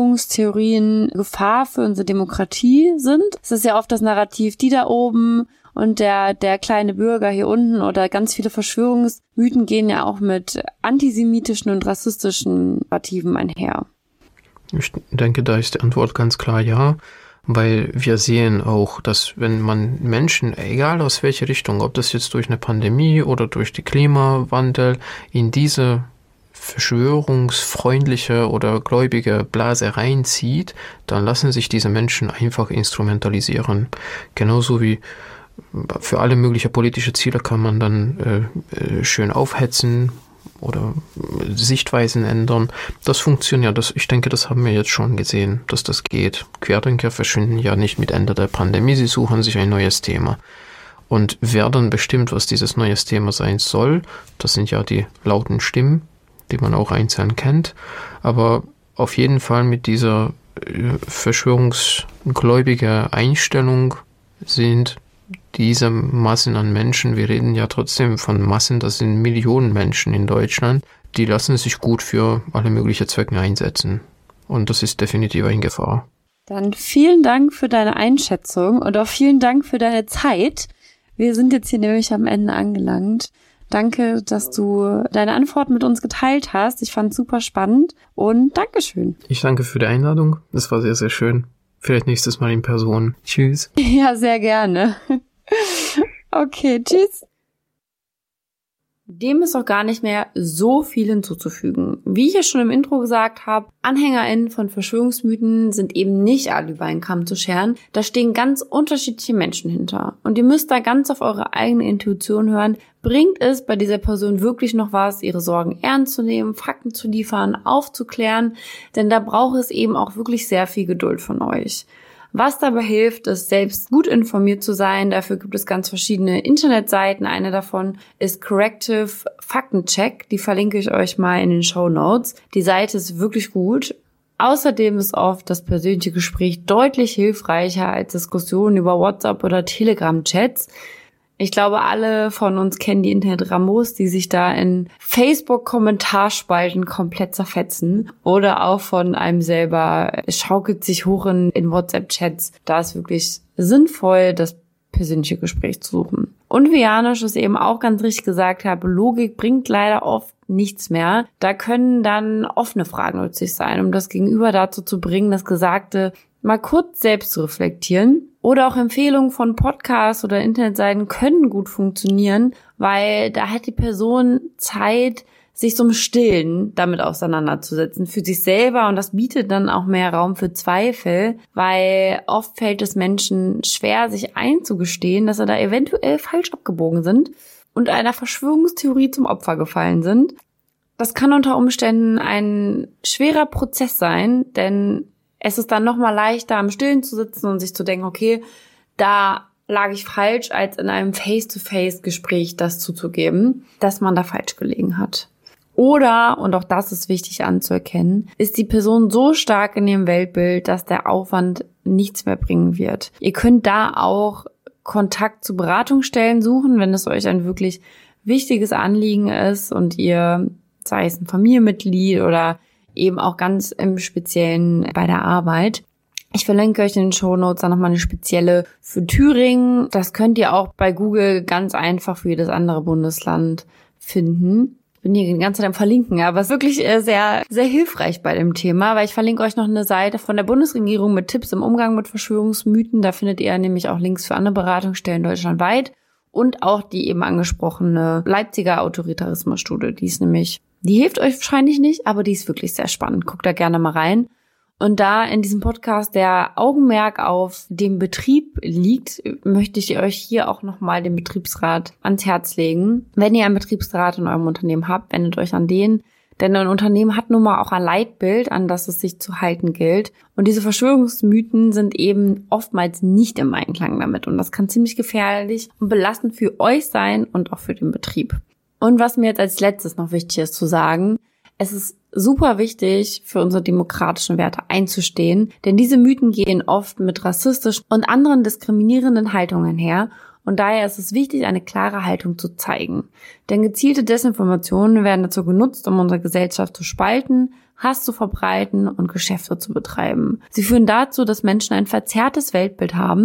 Verschwörungstheorien Gefahr für unsere Demokratie sind? Es ist ja oft das Narrativ, die da oben Und der, der kleine Bürger hier unten oder ganz viele Verschwörungsmythen gehen ja auch mit antisemitischen und rassistischen Narrativen einher. Ich denke, da ist die Antwort ganz klar ja, weil wir sehen auch, dass wenn man Menschen, egal aus welche Richtung, ob das jetzt durch eine Pandemie oder durch den Klimawandel, in diese verschwörungsfreundliche oder gläubige Blase reinzieht, dann lassen sich diese Menschen einfach instrumentalisieren. Genauso wie für alle möglichen politische Ziele kann man dann äh, schön aufhetzen oder Sichtweisen ändern. Das funktioniert. Das, ich denke, das haben wir jetzt schon gesehen, dass das geht. Querdenker verschwinden ja nicht mit Ende der Pandemie, sie suchen sich ein neues Thema. Und wer dann bestimmt, was dieses neue Thema sein soll, das sind ja die lauten Stimmen, die man auch einzeln kennt. Aber auf jeden Fall mit dieser äh, verschwörungsgläubigen Einstellung sind diese Massen an Menschen, wir reden ja trotzdem von Massen, das sind Millionen Menschen in Deutschland, die lassen sich gut für alle möglichen Zwecke einsetzen. Und das ist definitiv in Gefahr. Dann vielen Dank für deine Einschätzung und auch vielen Dank für deine Zeit. Wir sind jetzt hier nämlich am Ende angelangt. Danke, dass du deine Antworten mit uns geteilt hast. Ich fand es super spannend und Dankeschön. Ich danke für die Einladung. Das war sehr, sehr schön. Vielleicht nächstes Mal in Person. Tschüss. Ja, sehr gerne. Okay, tschüss. Dem ist auch gar nicht mehr so viel hinzuzufügen. Wie ich ja schon im Intro gesagt habe, AnhängerInnen von Verschwörungsmythen sind eben nicht alle über einen Kamm zu scheren. Da stehen ganz unterschiedliche Menschen hinter. Und ihr müsst da ganz auf eure eigene Intuition hören. Bringt es bei dieser Person wirklich noch was, ihre Sorgen ernst zu nehmen, Fakten zu liefern, aufzuklären? Denn da braucht es eben auch wirklich sehr viel Geduld von euch. Was dabei hilft, ist selbst gut informiert zu sein. Dafür gibt es ganz verschiedene Internetseiten. Eine davon ist Corrective Faktencheck. Die verlinke ich euch mal in den Shownotes. Die Seite ist wirklich gut. Außerdem ist oft das persönliche Gespräch deutlich hilfreicher als Diskussionen über WhatsApp oder Telegram-Chats. Ich glaube, alle von uns kennen die Internet-Ramos, die sich da in Facebook-Kommentarspalten komplett zerfetzen. Oder auch von einem selber, es schaukelt sich hoch in, in WhatsApp-Chats. Da ist wirklich sinnvoll, das persönliche Gespräch zu suchen. Und wie Janusz es eben auch ganz richtig gesagt hat, Logik bringt leider oft nichts mehr. Da können dann offene Fragen nützlich sein, um das Gegenüber dazu zu bringen, das Gesagte mal kurz selbst zu reflektieren. Oder auch Empfehlungen von Podcasts oder Internetseiten können gut funktionieren, weil da hat die Person Zeit, sich so im Stillen damit auseinanderzusetzen für sich selber, und das bietet dann auch mehr Raum für Zweifel, weil oft fällt es Menschen schwer, sich einzugestehen, dass sie da eventuell falsch abgebogen sind und einer Verschwörungstheorie zum Opfer gefallen sind. Das kann unter Umständen ein schwerer Prozess sein, denn es ist dann nochmal leichter, am Stillen zu sitzen und sich zu denken, okay, da lag ich falsch, als in einem Face-to-Face-Gespräch das zuzugeben, dass man da falsch gelegen hat. Oder, und auch das ist wichtig anzuerkennen, ist die Person so stark in ihrem Weltbild, dass der Aufwand nichts mehr bringen wird. Ihr könnt da auch Kontakt zu Beratungsstellen suchen, wenn es euch ein wirklich wichtiges Anliegen ist und ihr, sei es ein Familienmitglied oder eben auch ganz im Speziellen bei der Arbeit. Ich verlinke euch in den Shownotes dann nochmal eine spezielle für Thüringen. Das könnt ihr auch bei Google ganz einfach für jedes andere Bundesland finden. Ich bin hier die ganze Zeit am Verlinken, aber es ist wirklich sehr, sehr hilfreich bei dem Thema, weil ich verlinke euch noch eine Seite von der Bundesregierung mit Tipps im Umgang mit Verschwörungsmythen. Da findet ihr nämlich auch Links für andere Beratungsstellen deutschlandweit und auch die eben angesprochene Leipziger Autoritarismusstudie. Die ist nämlich Die hilft euch wahrscheinlich nicht, aber die ist wirklich sehr spannend. Guckt da gerne mal rein. Und da in diesem Podcast der Augenmerk auf dem Betrieb liegt, möchte ich euch hier auch nochmal den Betriebsrat ans Herz legen. Wenn ihr einen Betriebsrat in eurem Unternehmen habt, wendet euch an den. Denn ein Unternehmen hat nun mal auch ein Leitbild, an das es sich zu halten gilt. Und diese Verschwörungsmythen sind eben oftmals nicht im Einklang damit. Und das kann ziemlich gefährlich und belastend für euch sein und auch für den Betrieb. Und was mir jetzt als letztes noch wichtig ist zu sagen, es ist super wichtig, für unsere demokratischen Werte einzustehen, denn diese Mythen gehen oft mit rassistischen und anderen diskriminierenden Haltungen her, und daher ist es wichtig, eine klare Haltung zu zeigen. Denn gezielte Desinformationen werden dazu genutzt, um unsere Gesellschaft zu spalten, Hass zu verbreiten und Geschäfte zu betreiben. Sie führen dazu, dass Menschen ein verzerrtes Weltbild haben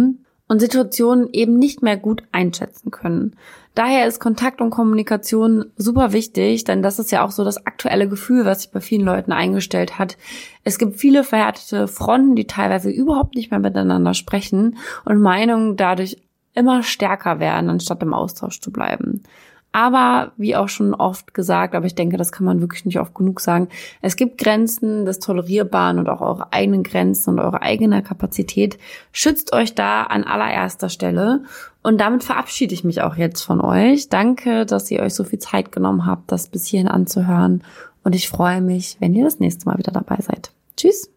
und Situationen eben nicht mehr gut einschätzen können. Daher ist Kontakt und Kommunikation super wichtig, denn das ist ja auch so das aktuelle Gefühl, was sich bei vielen Leuten eingestellt hat. Es gibt viele verhärtete Fronten, die teilweise überhaupt nicht mehr miteinander sprechen und Meinungen dadurch immer stärker werden, anstatt im Austausch zu bleiben. Aber, wie auch schon oft gesagt, aber ich denke, das kann man wirklich nicht oft genug sagen, es gibt Grenzen des Tolerierbaren und auch eure eigenen Grenzen und eure eigene Kapazität. Schützt euch da an allererster Stelle. Und damit verabschiede ich mich auch jetzt von euch. Danke, dass ihr euch so viel Zeit genommen habt, das bis hierhin anzuhören. Und ich freue mich, wenn ihr das nächste Mal wieder dabei seid. Tschüss!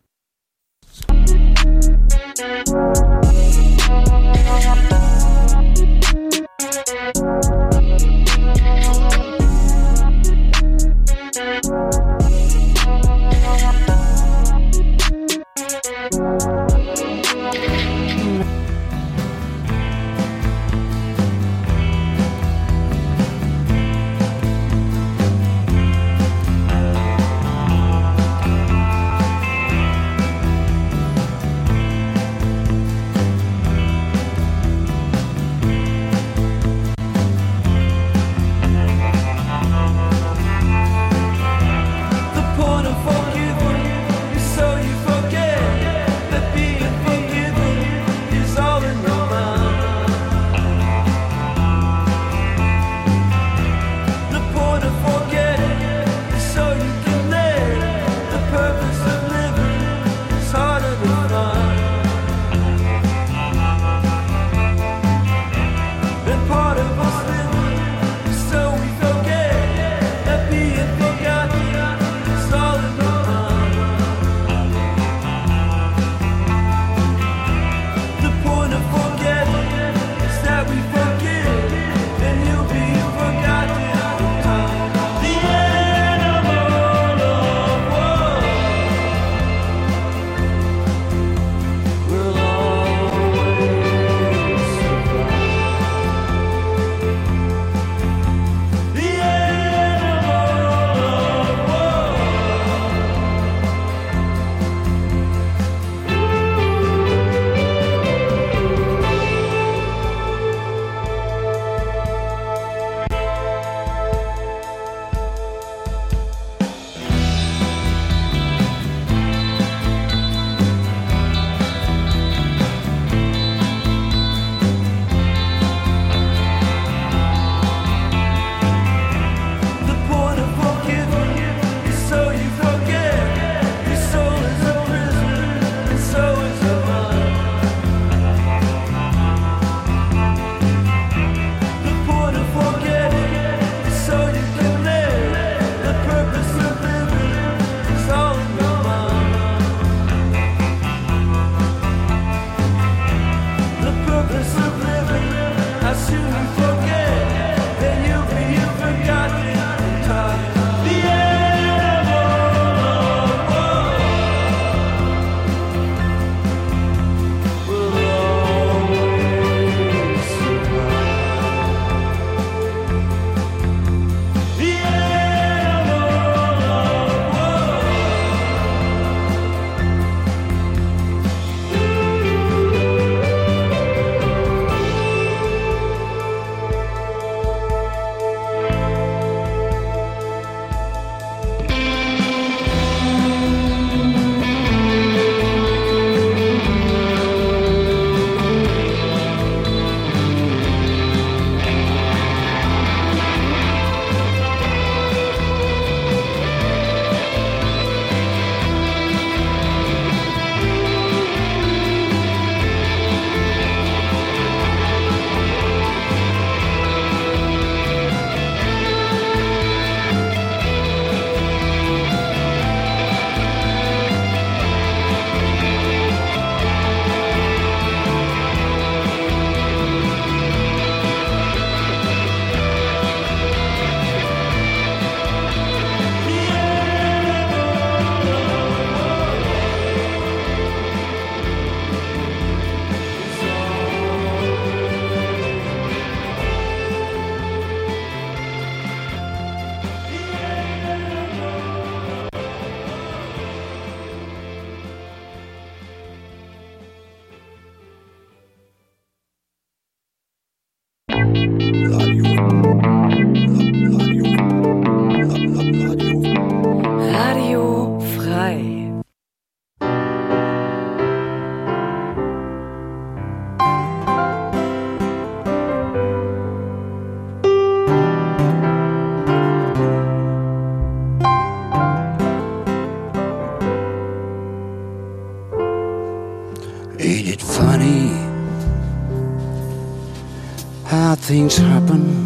how things happen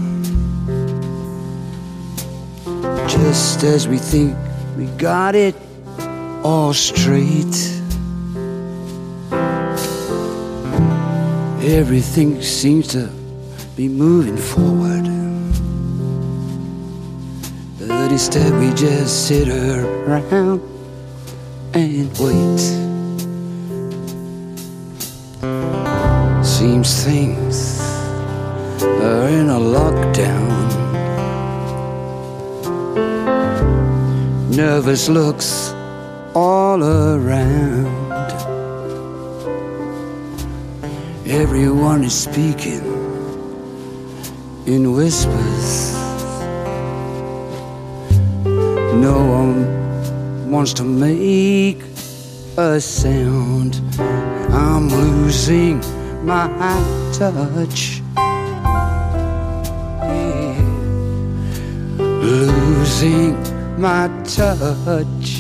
just as we think we got it all straight. Everything seems to be moving forward, but instead we just sit around and wait. Seems things are in a lockdown. Nervous looks all around. Everyone is speaking in whispers. No one wants to make a sound. I'm losing my touch. Yeah. Losing my touch.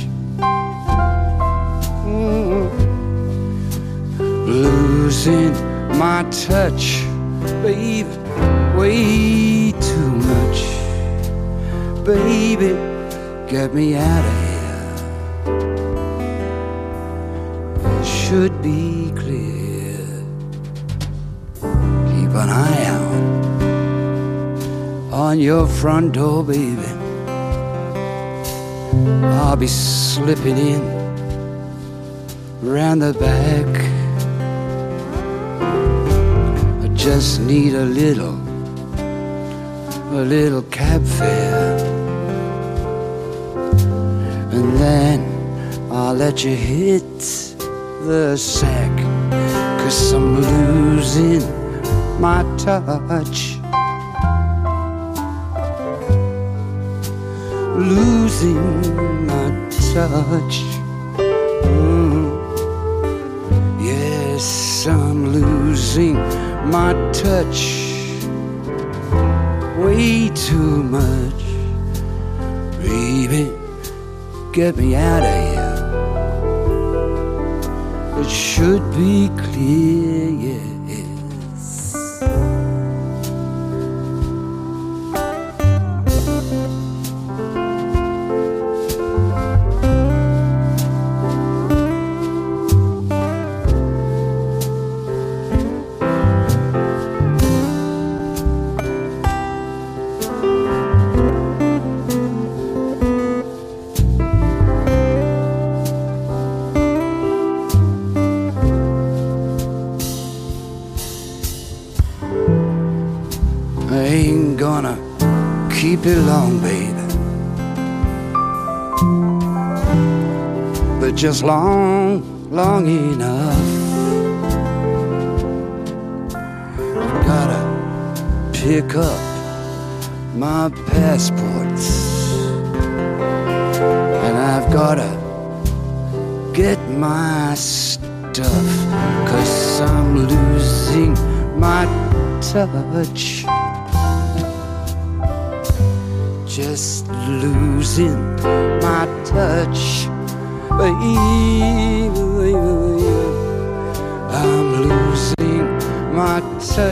Mm. Losing my touch, baby, way too much. Baby, get me out of here. It should be clear. Keep an eye out on your front door, baby. I'll be slipping in round the back. I just need a little, a little cab fare, and then I'll let you hit the sack, 'cause I'm losing my touch. Losing my touch. Mm. Yes, I'm losing my touch. Way too much. Baby, get me out of here. It should be clear, yes. I ain't gonna keep it long, baby, but just long, long enough. I've gotta pick up my passports, and I've gotta get my stuff, 'cause I'm losing my touch. Just losing my touch, baby. I'm losing my touch.